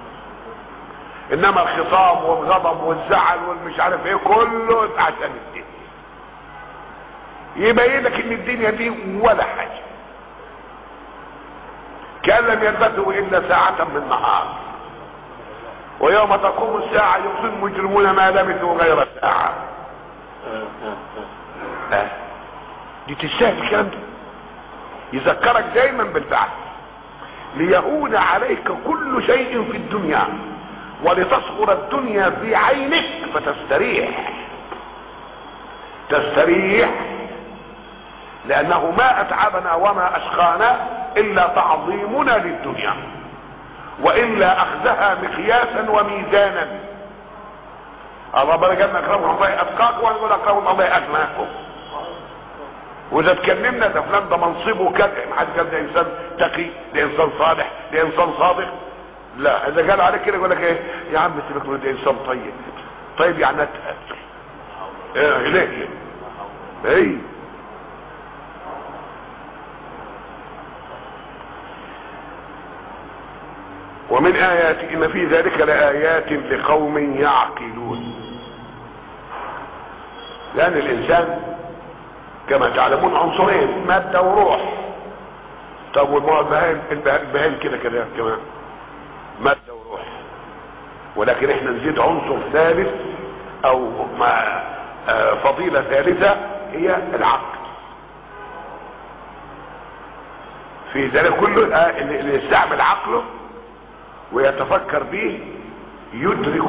انما الخصام والغضب والزعل والمش عارف ايه كله عشان الدنيا. يبين لك ان الدنيا دي ولا حاجه، كان لم يلبثوا الا ساعة من نهار، ويوم تقوم الساعة يقسم المجرمون ما لبثوا غير ساعة. اه دي تستاهل الكلام ده. يذكرك دايما بالبعث ليهون عليك كل شيء في الدنيا، ولتصغر الدنيا في عينك فتستريح. تستريح لانه ما اتعبنا وما اشقانا الا تعظيمنا للدنيا، والا اخذها مقياسا وميزانا. الله بارك لنا اكرمكم الله اتقاكم، ونقول اكرمكم الله اغناكم. واذا اتكلمنا ده فلان ده منصبه كذا، ما حد قال ده انسان تقي، ده انسان صالح، ده انسان صادق. لا، اذا قال عليك كده يقول لك ايه يا عم سيبك من ده انسان طيب. طيب يعني اتقل. ايه ليه؟ ايه ومن آيات إن في ذلك لآيات لقوم يعقلون. لأن الإنسان كما تعلمون عنصرين، مادة وروح. طب والبهائم البهائم كده كده كمان مادة وروح، ولكن احنا نزيد عنصر ثالث أو مع فضيلة ثالثة هي العقل. في ذلك كله اللي يستعمل عقله ويتفكر به يدرك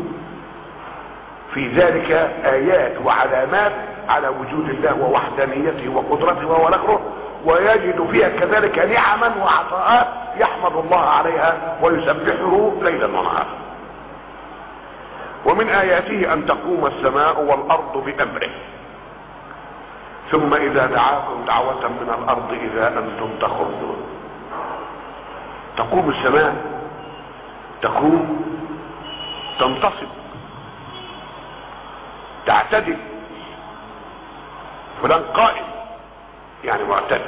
في ذلك آيات وعلامات على وجود الله ووحدانيته وقدرته ونخره، ويجد فيها كذلك نعما وعطاءات يحمد الله عليها ويسبحه ليلا ونهارا. ومن آياته أن تقوم السماء والأرض بأمره ثم إذا دعاكم دعوة من الأرض إذا أنتم تخرجون. تقوم السماء، تقوم تنتصب، تعتدل. فلان قائم يعني معتدل.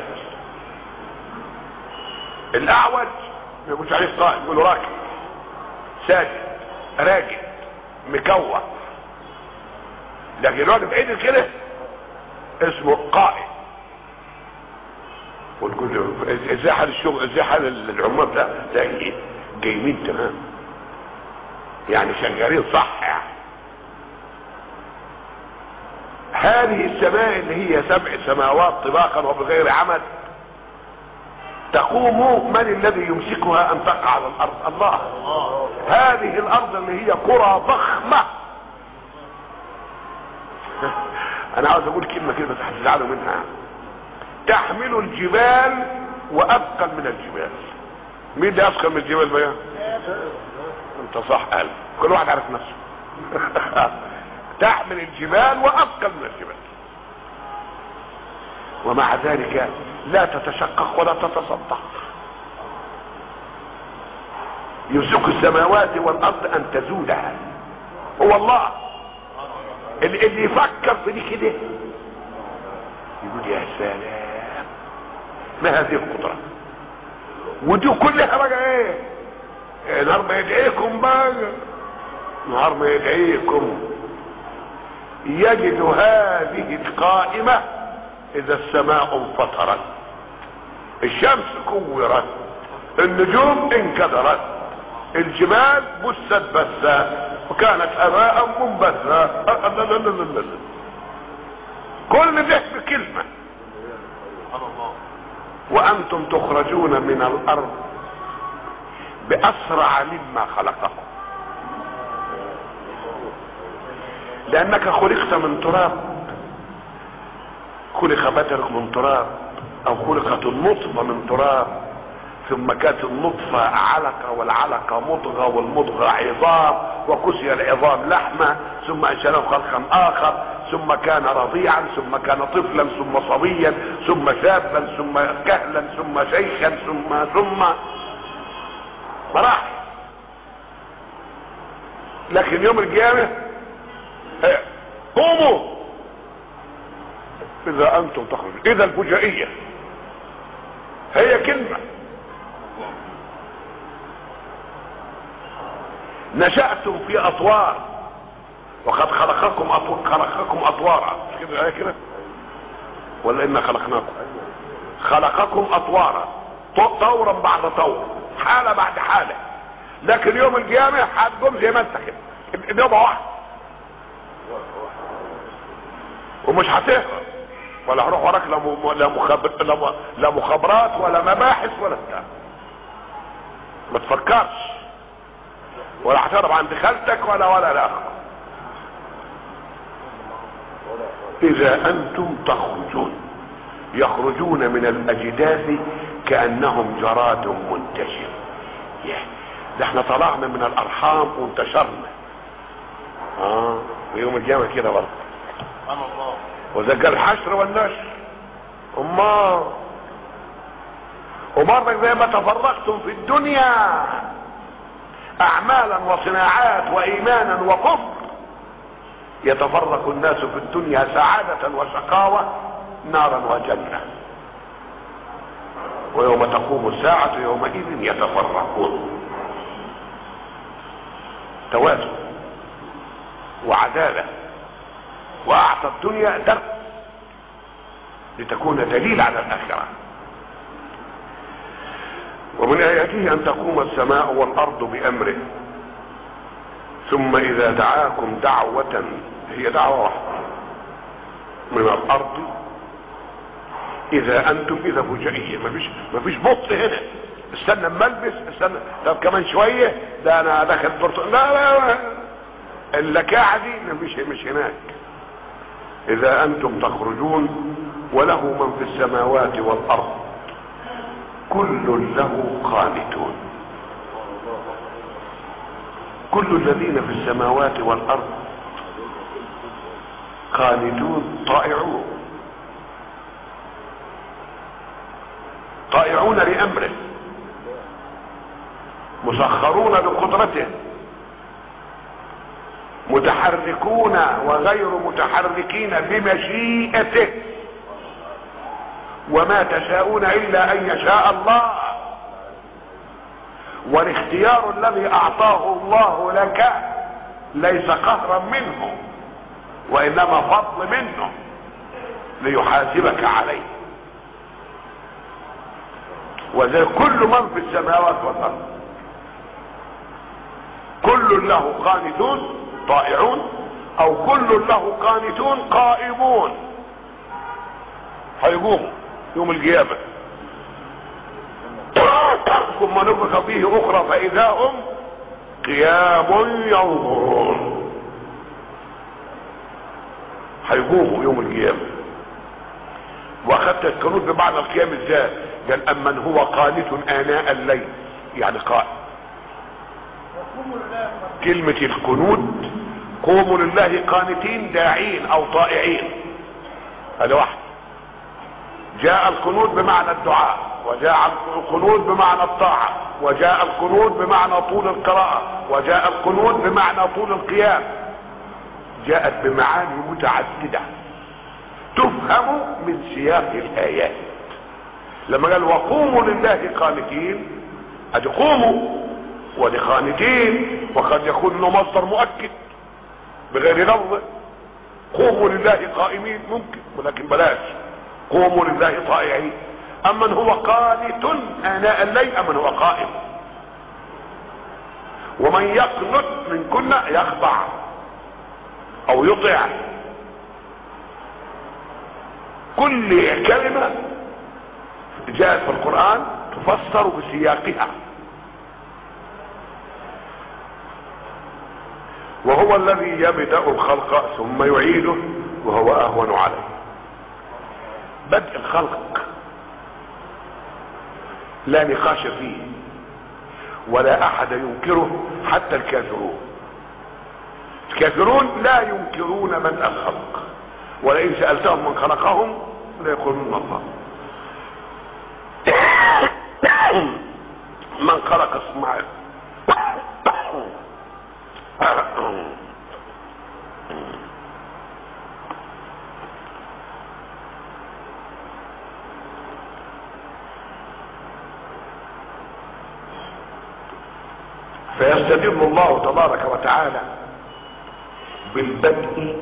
الأعوج ما يقولش عليه قائم، يقولوا راكب، ساجد، راكب، مكوع. لكن الواجب عدل كده اسمه قائم. وتقول ازاي حال الشغل، ازاي حال العمال ده ده جايين تمام، يعني شغالين صح. يعني هذه السماء اللي هي سبع سماوات طباقا وبغير عمد تقوم، من الذي يمسكها ان تقع على الارض؟ الله. هذه الارض اللي هي كرة ضخمة. انا عاوز اقول كلمة كده بس هتزعلوا منها. تحمل الجبال واثقل من الجبال. مين ده اثقل من الجبال بقى؟ انت صح قال، كل واحد عارف نفسه. تحمل الجبال واثقل من الجبال، ومع ذلك لا تتشقق ولا تتصدع. يمسك السماوات والارض ان تزولها هو الله. اللي, اللي يفكر في دي كده يقول يا سلام، ما هذه القدرة. ودي كلها بقى ايه؟ نهار ما يدعيكم بقى، نهار ما يدعيكم يجد هذه القائمة اذا السماء انفطرت، الشمس كورت، النجوم انكدرت، الجبال بست بسا وكانت هباء منبثا. كل ده بكلمة. وانتم تخرجون من الارض باسرع مما خلقكم، لانك خلقت من تراب، خلق بدنك من تراب، او خلقت النطفة من تراب، ثم كانت النطفة علقة والعلقة مضغة والمضغة عظام وكسي العظام لحمة، ثم انشأناه خلقا اخر، ثم كان رضيعا، ثم كان طفلا، ثم صبيا، ثم شابا، ثم كهلا، ثم شيخا، ثم ثم مراحل. لكن يوم القيامة قوموا اذا انتم تخرجون. اذا الفجائية هي كلمة. نشأتم في اطوار وقد خلقكم أطوار، خلقكم اطوارا، مش كده ايه كده؟ ولا انا خلقناكم؟ خلقكم اطوارا، طورا بعد طور، حالة بعد حالة. لكن يوم القيامة هتقوم زي ما انت كده نوبة واحدة، ومش هتهرب ولا هروح وراك لا مخابر لا مخابرات ولا مباحث ولا بتاع. ما تفكرش ولا هتهرب عند خالتك ولا ولا لا. اذا انتم تخرجون، يخرجون من الاجداث كانهم جراد منتشر. ده احنا طلعنا من الارحام وانتشرنا. اه ويوم القيامه كده برضه. وذا قال الحشر والنشر. اما وبرضك زي ما تفرقتم في الدنيا اعمالا وصناعات وايمانا وكفر، يتفرق الناس في الدنيا سعادة وشقاوة، نارا وجنة. ويوم تقوم الساعة يومئذ يتفرقون. توازن وعدالة، واعطى الدنيا درس لتكون دليل على الاخرة. ومن اياته ان تقوم السماء والارض بامره ثم اذا دعاكم دعوة، هي دعوة واحدة، من الارض اذا انتم اذا فجائية. مفيش مفيش بط هنا استنى اما البس، استنى طب كمان شوية ده انا داخل برتقال، لا لا لا، اللكاعة دي مش مش هناك. اذا انتم تخرجون وله من في السماوات والارض كل له قانتون. كل الذين في السماوات والارض قانتون طائعون، طائعون لامره، مسخرون بقدرته، متحركون وغير متحركين بمشيئته، وما تشاءون الا ان يشاء الله. والاختيار الذي اعطاه الله لك ليس قهرا منه، وانما فضل منه ليحاسبك عليه. وذا كل من في السماوات والارض كل له قانتون طائعون، او كل له قانتون قائمون، هيقوموا يوم القيامة. ثم نفخ فيه اخرى فاذا هم قيام ينظرون، هيقوموا يوم القيامة. واخذت القنوت بمعنى القيام ازاي؟ قال امن هو قانت اناء الليل، يعني قائم. كلمة القنوت قوموا لله قانتين داعين او طائعين، هذا واحد. جاء القنوت بمعنى الدعاء، وجاء القنوت بمعنى الطاعة، وجاء القنوت بمعنى طول القراءة، وجاء القنوت بمعنى طول القيام. جاءت بمعاني متعددة تفهم من سياق الآيات. لما قال وقوموا لله قانتين، ادي قوموا ودي قانتين، وقد يكون انه مصدر مؤكد بغير لفظ. قوموا لله قائمين ممكن، ولكن بلاش قوموا لله طائعين. امن هو قانت اناء الليل، امن هو قائم. ومن يقنت من كنا يخضع او يطيع. كل كلمة جاءت في القرآن تفسر بسياقها. وهو الذي يبدأ الخلق ثم يعيده وهو اهون عليه. بدء الخلق لا نقاش فيه ولا احد ينكره، حتى الكافرون. الكافرون لا ينكرون بدء الخلق، ولئن سألتهم من خلقهم ليقولون الله. من خلق السماء فيستدل الله تبارك وتعالى بالبدء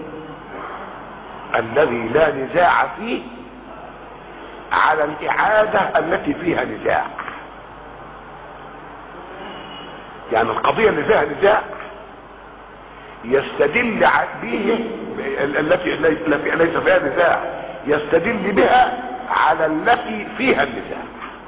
الذي لا نزاع فيه على الإعادة التي فيها نزاع. يعني القضية اللي فيها نزاع يستدل به التي التي ليس فيها نزاع، يستدل بها على التي فيها النزاع.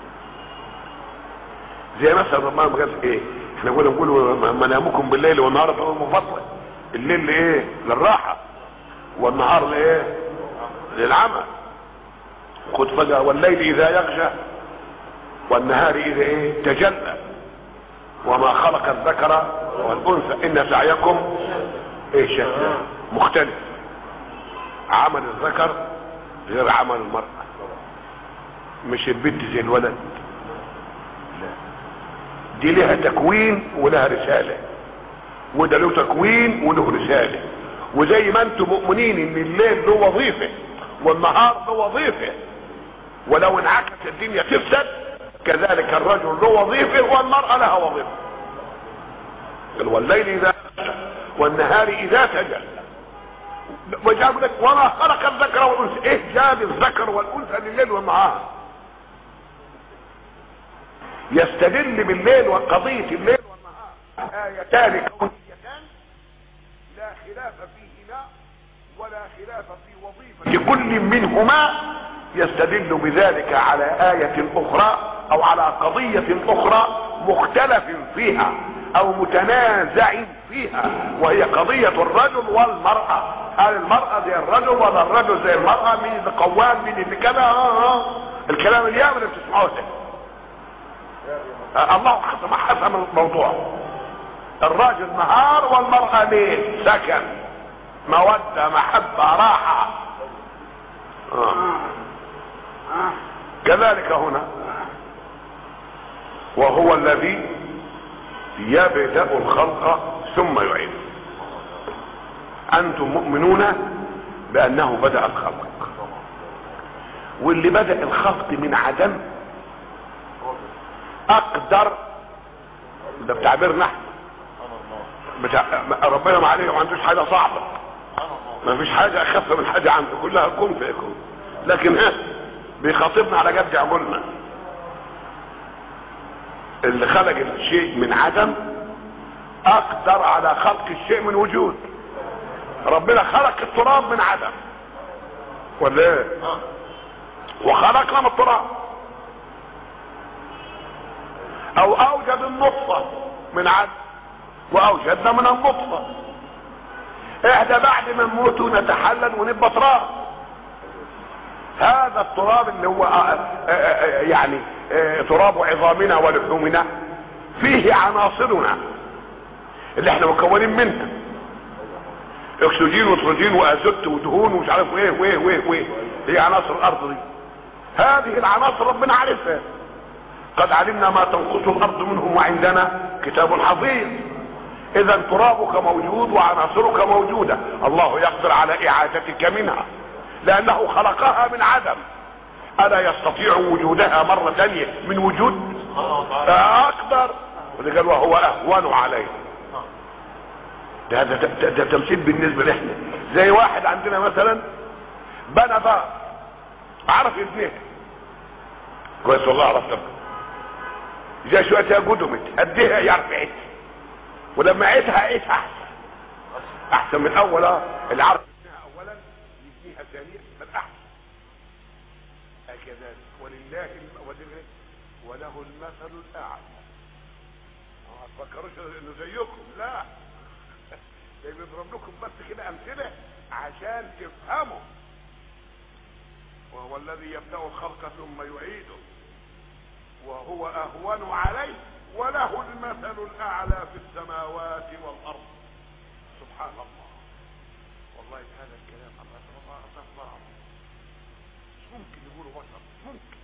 زي مثلا ما قال ايه، احنا قلنا نقول منامكم بالليل والنهار فهو مفصل. الليل ايه؟ للراحة، والنهار لايه؟ للعمل. خد فجأة والليل اذا يغشى والنهار اذا ايه؟ تجلى، وما خلق الذكر والانثى ان سعيكم ايه شتى مختلف. عمل الذكر غير عمل المرأة. مش البنت زي الولد، لا، دي لها تكوين ولها رسالة، وده له تكوين وله رسالة. وزي ما انتم مؤمنين ان الليل له وظيفة والنهار له وظيفة، ولو انعكست الدنيا تفسد، كذلك الرجل له وظيفة والمرأة لها وظيفة. والليل اذا والنهار اذا تجلى. وجاب لك وما خلق الذكر والانثى. ايه جاب الذكر والانثى لليل والنهار؟ يستدل بالليل وقضية الليل والنهار آيتان كونيتان لا خلاف فيهما ولا خلاف في وظيفة كل منهما. يستدل بذلك على آية أخرى أو على قضية أخرى مختلف فيها أو متنازع فيها، وهي قضية الرجل والمرأة. هل المرأة زي الرجل ولا الرجل زي المرأة؟ مين اللي قوام مين اللي كذا؟ آه آه. الكلام اليوم اللي بتسمعوه ده الله حسم حسم الموضوع. الراجل نهار والمرأة ليل، سكن، مودة، محبة، راحة. آه. كذلك هنا، وهو الذي يبدأ الخلق ثم يعيد. انتم مؤمنون بانه بدأ الخلق، واللي بدأ الخلق من عدم اقدر، ده بتعبيرنا احنا بتاع ربنا، ما عليه ما عندوش حاجه صعبه، ما فيش حاجه اخف من حاجه عنده، كلها كن فيكون. لكن ها بيخاطبنا على جد عقولنا. اللي خلق الشيء من عدم اقدر على خلق الشيء من وجود. ربنا خلق التراب من عدم ولا ايه؟ وخلقنا من التراب، او اوجد النطفه من عدم واوجدنا من النطفه. احنا بعد ما نموت ونتحلل ونبقى تراب. هذا التراب اللي هو يعني تراب عظامنا ولحومنا فيه عناصرنا اللي احنا مكونين منها، اكسجين ونيتروجين وازوت ودهون ومش عارف ايه وايه وايه وايه. هي عناصر الارض دي، هذه العناصر ربنا عارفها. قد علمنا ما تنقص الارض منهم وعندنا كتاب حفيظ. اذا ترابك موجود وعناصرك موجودة، الله يقدر على اعادتك منها لانه خلقها من عدم. الا يستطيع وجودها مرة ثانية من وجود؟ اقدر. وده قال وهو اهون عليه. ده ده, ده, ده تمثيل بالنسبة لإحنا. زي واحد عندنا مثلا بنى باب، عرف يبنيها كويس، والله عرفت. جاء شوية قدمت اديها يعرف عيد، ولما عيدها عيدها احسن احسن من اول. اه العرف يبنيها اولا يبنيها ثانيا بل احسن. هكذا ولله وله المثل الاعلى. ما تفكروش انه زيكم، لا، ده بيضرب لكم بس كده امثله عشان تفهموا. وهو الذي يبدأ الخلق ثم يعيده وهو اهون عليه وله المثل الاعلى في السماوات والارض. سبحان الله. والله هذا الكلام الله تبارك الله مش ممكن يقوله بشر، ممكن.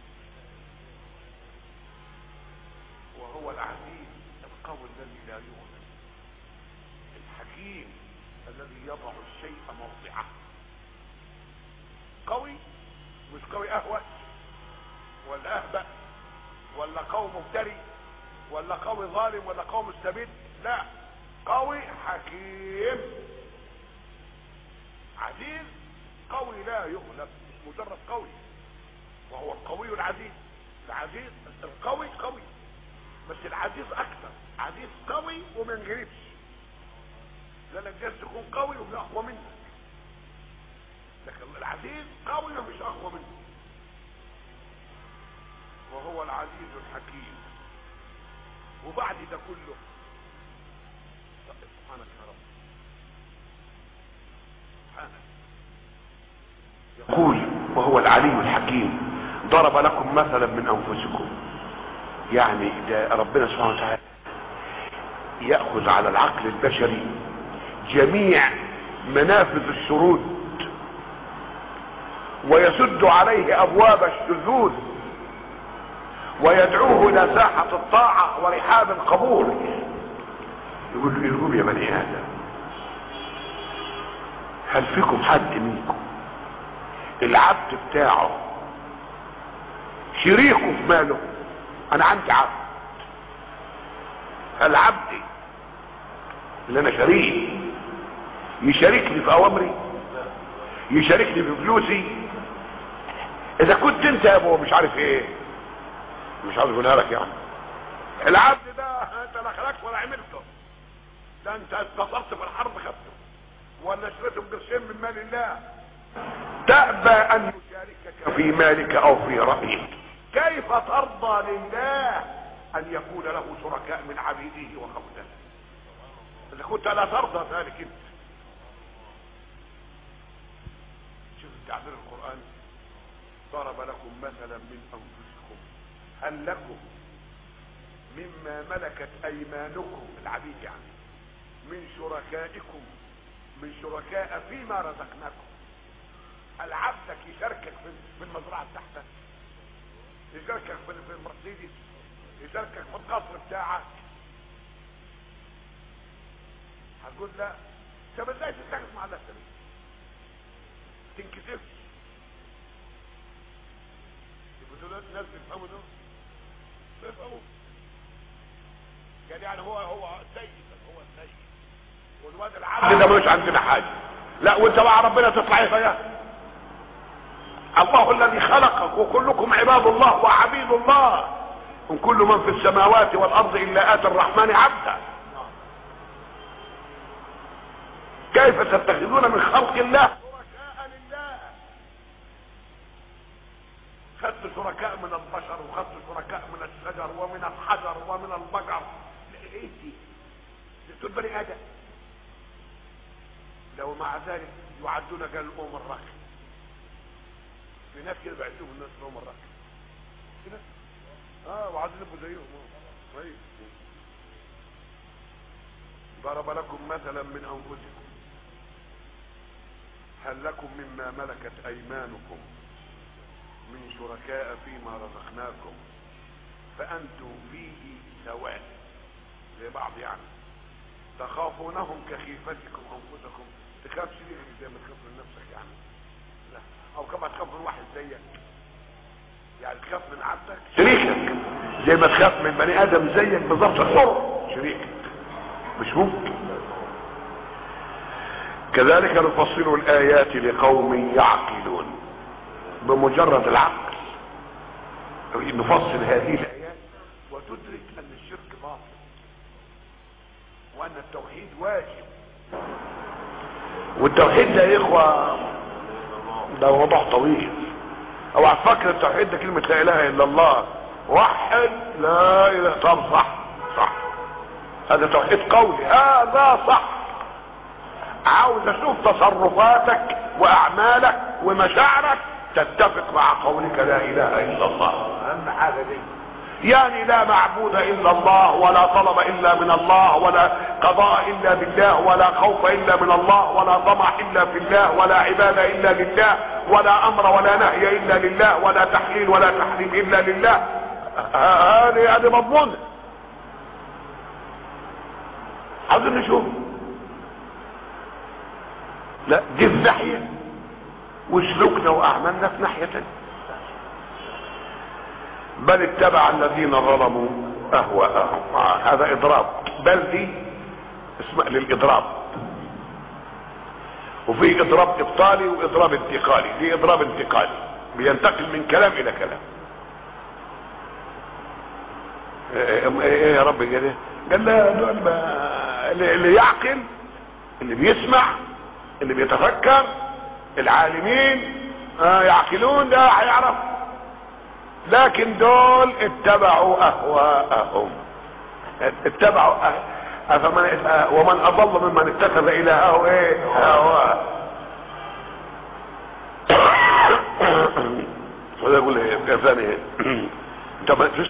وهو العزيز القوي الذي لا يغلب، الحكيم الذي يضع الشيء موضعه. قوي مش قوي اهوج ولا اهبأ ولا قوي مفتري ولا قوي ظالم ولا قوي مستبد، لا، قوي حكيم عزيز قوي لا يغلب، مش مجرد قوي. وهو القوي العزيز. العزيز القوي قوي، بس العزيز اكثر، عزيز قوي وما ينجربش، لانك جالس تكون قوي ومش اقوى منك. لكن العزيز قوي ومش اقوى منه. وهو العزيز الحكيم. وبعد ده كله سبحانك يا رب، سبحانك. يقول وهو العلي الحكيم ضرب لكم مثلا من انفسكم. يعني ده ربنا سبحانه وتعالى يأخذ على العقل البشري جميع منافذ الشرود ويسد عليه ابواب الشذوذ ويدعوه الى ساحة الطاعة ورحاب القبول. يقول له يقول يا بني ادم، هل فيكم حد منكم العبد بتاعه شريكه في ماله؟ انا عندي عبد، العبد اللي انا شريك يشاركني في اوامري، يشاركني في فلوسي. اذا كنت انت يا ابو مش عارف ايه، مش عاوز اقولها لك يعني، العبد ده انت لا خلقت ولا عملته، ده انت انتصرت في الحرب خدته ولا اشتريته بقرشين من مال الله. تأبى ان يشاركك في مالك او في رأيك. كيف ترضى لله ان يكون له شركاء من عبيده وخلقه؟ اذا كنت لا ترضى ذلك انت. شوف التعبير القرآني، ضرب لكم مثلا من انفسكم هل لكم مما ملكت ايمانكم، العبيد يعني، من شركائكم من شركاء فيما رزقناكم. العبدك يشاركك في المزرعه بتاعتك، يشاركك في المرسيدس، يشاركك في القصر بتاعك. هتقول لا، طب ازاي تتخذ مع الله السبيل؟ تنكسفش. يبقوا دول الناس بيفهموا دول بيفهموا يعني هو هو سيد هو السيد والواد العبد ده مش عندنا حاجه. لا وانت مع ربنا تطلع ايه فيها؟ الله الذي خلقك وكلكم عباد الله وعبيد الله، ان كل من في السماوات والارض الا اتى الرحمن عبدا. كيف تتخذون من خلق الله شركاء لله؟ خدت شركاء من البشر وخدت شركاء من الشجر ومن الحجر ومن البقر. ايه دي؟ دول بني ادم. لو مع ذلك يعدون قال الام الركب. في ناس كده بعدوهم الناس الام الركب كده اه وعايزين يبقوا زيهم. طيب ضرب لكم مثلا من انفسكم هل لكم مما ملكت ايمانكم من شركاء فيما رزقناكم فانتم فيه سواء زي بعض يعني تخافونهم كخيفتكم انفسكم. تخافش ليه زي ما تخاف من نفسك يعني؟ لا. او كما تخاف من واحد زيك يعني تخاف من عبدك شريكك زي ما تخاف من بني ادم زيك بالظبط حر شريكك مش ممكن. كذلك نفصل الايات لقوم يعقلون. بمجرد العقل نفصل هذه الايات وتدرك ان الشرك باطل وان التوحيد واجب. والتوحيد ده يا اخوه ده موضوع طويل. اوعى تفكر التوحيد ده كلمه لا اله الا الله وحد لا اله. طب صح صح هذا توحيد قولي هذا صح. عاوز اشوف تصرفاتك واعمالك ومشاعرك تتفق مع قولك لا اله الا الله. اهم حاجه دي يعني لا معبود الا الله ولا طلب الا من الله ولا قضاء الا بالله ولا خوف الا من الله ولا طمع الا في الله ولا عباده الا لله ولا امر ولا نهي الا لله ولا تحليل ولا تحريم الا لله. هذه هذه مضمونه. عاوزين نشوف لا دي في ناحيه وسلوكنا واعمالنا في ناحيه تانيه. بل اتبع الذين ظلموا اهواءهم. هذا اضراب. بل دي اسمها للاضراب وفي اضراب ابطالي واضراب انتقالي. دي اضراب انتقالي بينتقل من كلام الى كلام. ايه يا رب كده؟ قال لا دول اللي يعقل اللي بيسمع اللي بيتفكر العالمين آه يعقلون ده هيعرف. لكن دول اتبعوا اهواءهم اتبعوا أفمن أه ومن اضل ممن اتخذ الهه ايه هواه. وده يقول ايه يا ثاني انت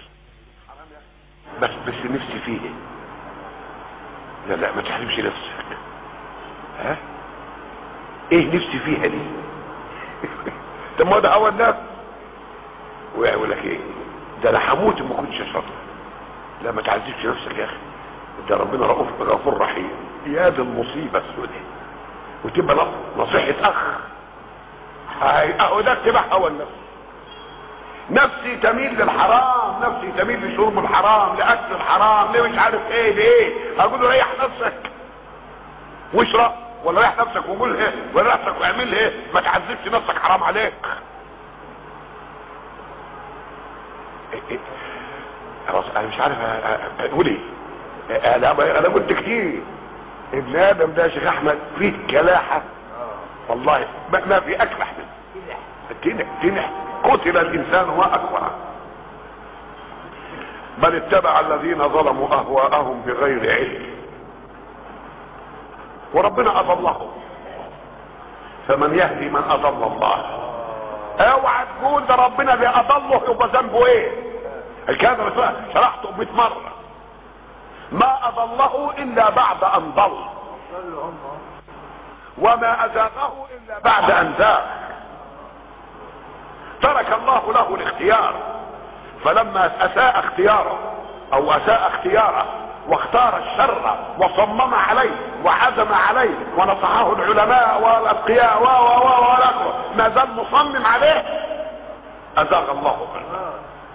بس بس نفسي فيه. لا لا ما تحرمش نفسك. ها ايه نفسي فيها دي؟ طب ما ده اول نفس ويقول لك ايه ده انا هموت ما كنتش اشرب. لا ما تعذبش نفسك يا اخي ده ربنا رؤوف غفور رحيم. يا دي المصيبه السوداء. وتبقى نصيحه اخ اهو ده اتباع اول نفس. نفسي تميل للحرام نفسي تميل لشرب الحرام لاكل الحرام ليه مش عارف ايه ليه. اقول له ريح نفسك واشرب ولا ريح نفسك وقول ايه ولا ريح نفسك واعمل ايه. ما تعذبش نفسك حرام عليك. خلاص انا مش عارف اقول ايه. انا انا قلت كتير ابن ادم ده يا شيخ احمد فيه كلاحه والله ما في اكلح منه. تنح تنح قتل الانسان واكبر. بل اتبع الذين ظلموا اهواءهم بغير علم وربنا اضلهم فمن يهدي من اضل الله. اوعى تقول ده ربنا اللي اضله يبقى ذنبه ايه. الكلام ده شرحته مئة مره. ما اضله الا بعد ان ضل، وما ازاغه الا بعد ان زاغ. ترك الله له الاختيار، فلما اساء اختياره او اساء اختياره واختار الشر وصمم عليه وعزم عليه ونصحه العلماء والاتقياء و و و والاخر، ما زال مصمم عليه، ازاغ الله قلبه.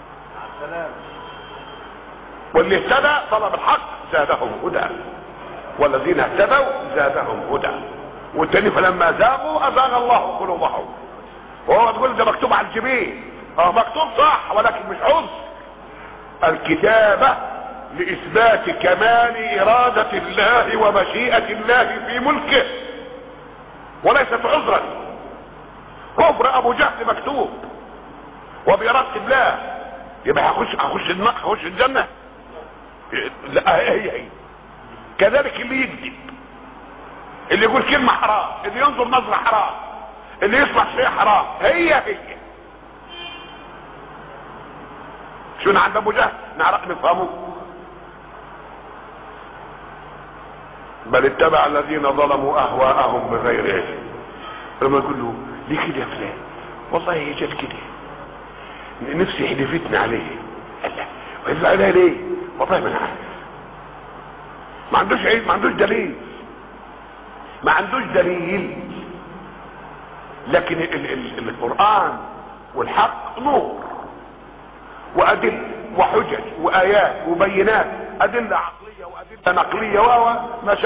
واللي اهتدى طلب الحق زادهم هدى، والذين اهتدوا زادهم هدى. والتاني فلما زاغوا ازاغ الله قلوبهم. وهو تقول ده مكتوب على الجبين، اه مكتوب صح، ولكن مش عذر. الكتابة لاثبات كمال ارادة الله ومشيئة الله في ملكه، وليست عذرا. كفر ابو جهل مكتوب وبإرادة الله، يبقى هخش هخش النار هخش الجنة؟ لا، هي هي كذلك اللي يكذب، اللي يقول كلمة حرام، اللي ينظر نظرة حرام، اللي يصلح شيء حرام، هي هي شو عند ابو جهل نعرف نفهمه. بل اتبع الذين ظلموا اهواءهم بغير علم. لما يقول له ليه كده يا فلان؟ والله هي جت كده، نفسي حدفتني عليه. قال لا، ويزعل عليها ليه؟ والله ما انا عارف. ما عندوش عيد، ما عندوش دليل، ما عندوش دليل. لكن ال ال ال القرآن والحق نور وأدلة وحجج وآيات وبينات، أدلة عقلية وأدلة نقلية و